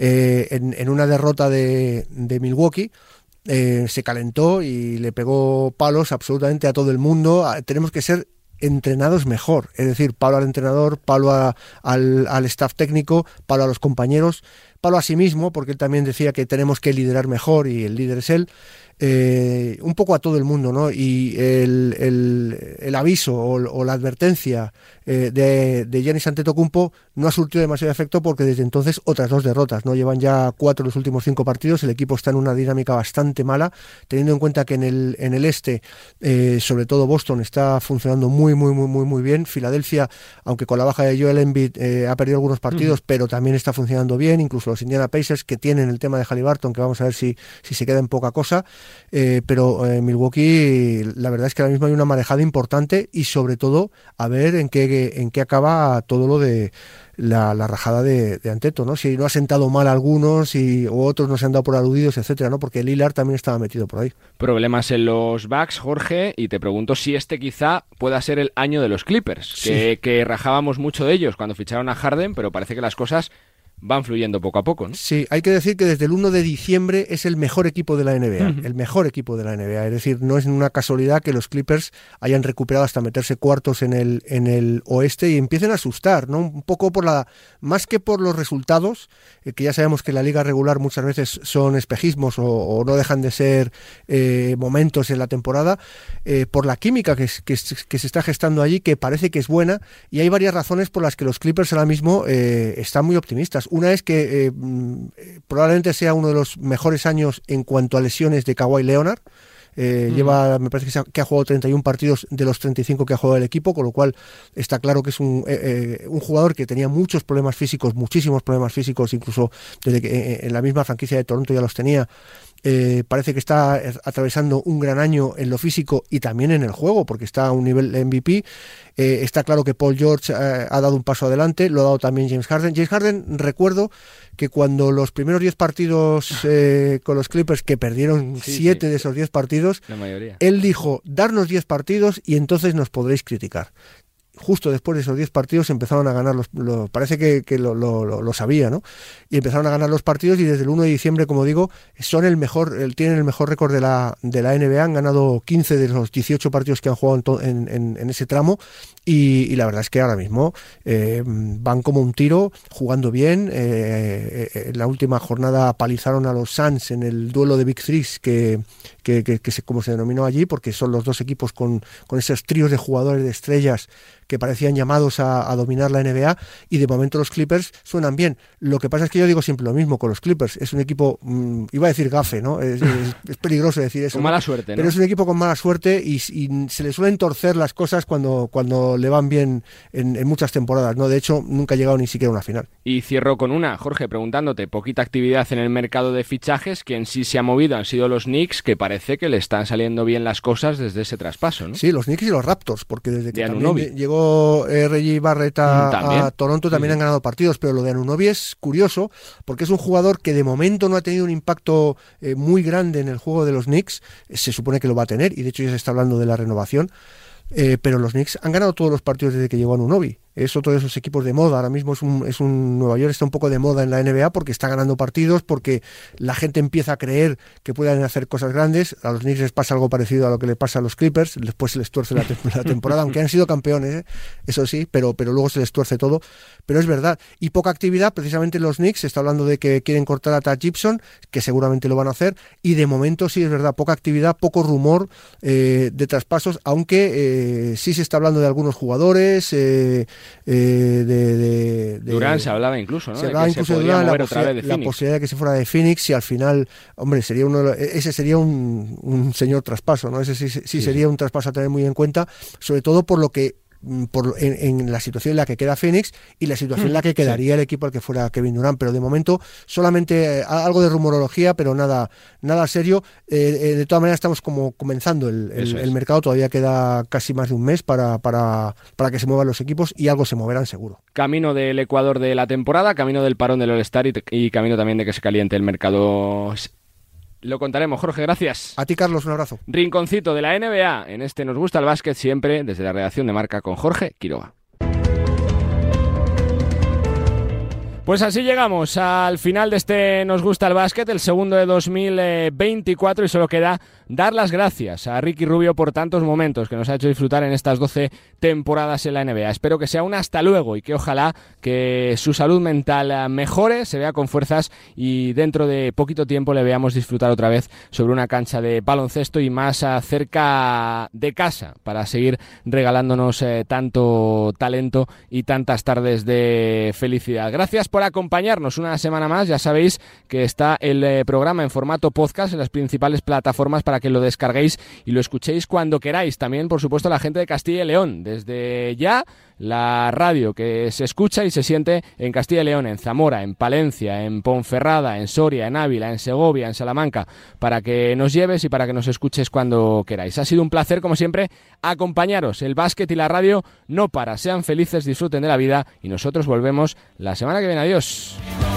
En una derrota de Milwaukee. Se calentó y le pegó palos absolutamente a todo el mundo. Tenemos que ser entrenados mejor, es decir, palo al entrenador, palo al staff técnico, palo a los compañeros, palo a sí mismo, porque él también decía que tenemos que liderar mejor y el líder es él. Un poco a todo el mundo, ¿no? Y el aviso o la advertencia de Giannis Antetokounmpo no ha surtido demasiado efecto porque desde entonces otras 2 derrotas, ¿no? Llevan ya 4 los últimos 5 partidos, el equipo está en una dinámica bastante mala, teniendo en cuenta que en el este, sobre todo Boston, está funcionando muy bien. Filadelfia, aunque con la baja de Joel Embiid ha perdido algunos partidos, pero también está funcionando bien, incluso los Indiana Pacers, que tienen el tema de Haliburton, que vamos a ver si se queda en poca cosa. Pero Milwaukee, la verdad es que ahora mismo hay una marejada importante y sobre todo a ver en qué acaba todo lo de la rajada de Anteto, ¿no? Si no ha sentado mal a algunos o otros no se han dado por aludidos, etcétera, ¿no? Porque Lillard también estaba metido por ahí. Problemas en los Bucks, Jorge, y te pregunto si este quizá pueda ser el año de los Clippers, sí. que rajábamos mucho de ellos cuando ficharon a Harden, pero parece que las cosas van fluyendo poco a poco, ¿no? Sí, hay que decir que desde el 1 de diciembre es el mejor equipo de la NBA, el mejor equipo de la NBA, es decir, no es una casualidad que los Clippers hayan recuperado hasta meterse cuartos en el oeste y empiecen a asustar, ¿no? Un poco más que por los resultados, que ya sabemos que la liga regular muchas veces son espejismos o no dejan de ser momentos en la temporada, por la química que se está gestando allí, que parece que es buena, y hay varias razones por las que los Clippers ahora mismo están muy optimistas. Una es que probablemente sea uno de los mejores años en cuanto a lesiones de Kawhi Leonard. Me parece que ha jugado 31 partidos de los 35 que ha jugado el equipo, con lo cual está claro que es un jugador que tenía muchísimos problemas físicos, incluso desde que en la misma franquicia de Toronto ya los tenía. Parece que está atravesando un gran año en lo físico y también en el juego, porque está a un nivel MVP. Está claro que Paul George ha dado un paso adelante, lo ha dado también James Harden. James Harden, recuerdo que cuando los primeros 10 partidos con los Clippers, que perdieron 7 de esos 10 partidos, la mayoría, él dijo, darnos 10 partidos y entonces nos podréis criticar. Justo después de esos 10 partidos empezaron a ganar parece que lo sabía, ¿no? Y empezaron a ganar los partidos y desde el 1 de diciembre, como digo, tienen el mejor récord de la NBA, han ganado 15 de los 18 partidos que han jugado en ese tramo y la verdad es que ahora mismo van como un tiro, jugando bien. En la última jornada palizaron a los Suns en el duelo de Big Threes que como se denominó allí, porque son los dos equipos con esos tríos de jugadores de estrellas que parecían llamados a dominar la NBA, y de momento los Clippers suenan bien. Lo que pasa es que yo digo siempre lo mismo con los Clippers, es un equipo, iba a decir gafe, ¿no? Es peligroso decir eso. Con mala suerte, ¿no? Pero es un equipo con mala suerte y se le suelen torcer las cosas cuando le van bien en muchas temporadas, ¿no? De hecho, nunca ha llegado ni siquiera a una final. Y cierro con una, Jorge, preguntándote, poquita actividad en el mercado de fichajes, quien sí se ha movido han sido los Knicks, que parece que le están saliendo bien las cosas desde ese traspaso, ¿no? Sí, los Knicks y los Raptors, porque desde que también llegó Reggie Barrett a Toronto también han ganado partidos, pero lo de Anunoby es curioso, porque es un jugador que de momento no ha tenido un impacto muy grande en el juego de los Knicks, se supone que lo va a tener, y de hecho ya se está hablando de la renovación, pero los Knicks han ganado todos los partidos desde que llegó Anunoby. Es otro de esos equipos de moda. Ahora mismo es un Nueva York está un poco de moda en la NBA porque está ganando partidos, porque la gente empieza a creer que pueden hacer cosas grandes. A los Knicks les pasa algo parecido a lo que le pasa a los Clippers, después se les tuerce la temporada, aunque han sido campeones, eso sí, pero luego se les tuerce todo. Pero es verdad. Y poca actividad, precisamente los Knicks, se está hablando de que quieren cortar a Taj Gibson, que seguramente lo van a hacer, y de momento sí es verdad, poca actividad, poco rumor de traspasos, aunque sí se está hablando de algunos jugadores, Durán se hablaba incluso, ¿no? Se hablaba incluso de Durán, la posibilidad de que se fuera de Phoenix, y al final, hombre, ese sería un señor traspaso, ¿no? Ese sí sería un traspaso a tener muy en cuenta, sobre todo por lo que en la situación en la que queda Phoenix y la situación en la que quedaría el equipo al que fuera Kevin Durant, pero de momento solamente algo de rumorología, pero nada serio. De todas maneras estamos como comenzando el mercado, todavía queda casi más de un mes para que se muevan los equipos, y algo se moverán seguro. Camino del Ecuador de la temporada, camino del parón del All-Star y camino también de que se caliente el mercado. Lo contaremos, Jorge, gracias. A ti, Carlos, un abrazo. Rinconcito de la NBA, en este Nos Gusta el Básquet, siempre desde la redacción de Marca con Jorge Quiroga. Pues así llegamos al final de este Nos Gusta el Básquet, el segundo de 2024, y solo queda dar las gracias a Ricky Rubio por tantos momentos que nos ha hecho disfrutar en estas 12 temporadas en la NBA. Espero que sea un hasta luego y que ojalá que su salud mental mejore, se vea con fuerzas y dentro de poquito tiempo le veamos disfrutar otra vez sobre una cancha de baloncesto y más cerca de casa para seguir regalándonos tanto talento y tantas tardes de felicidad. Gracias por acompañarnos una semana más. Ya sabéis que está el programa en formato podcast en las principales plataformas para que lo descarguéis y lo escuchéis cuando queráis. También, por supuesto, la gente de Castilla y León. Desde ya, la radio que se escucha y se siente en Castilla y León, en Zamora, en Palencia, en Ponferrada, en Soria, en Ávila, en Segovia, en Salamanca, para que nos lleves y para que nos escuches cuando queráis. Ha sido un placer, como siempre, acompañaros. El básquet y la radio no para. Sean felices, disfruten de la vida y nosotros volvemos la semana que viene. Adiós.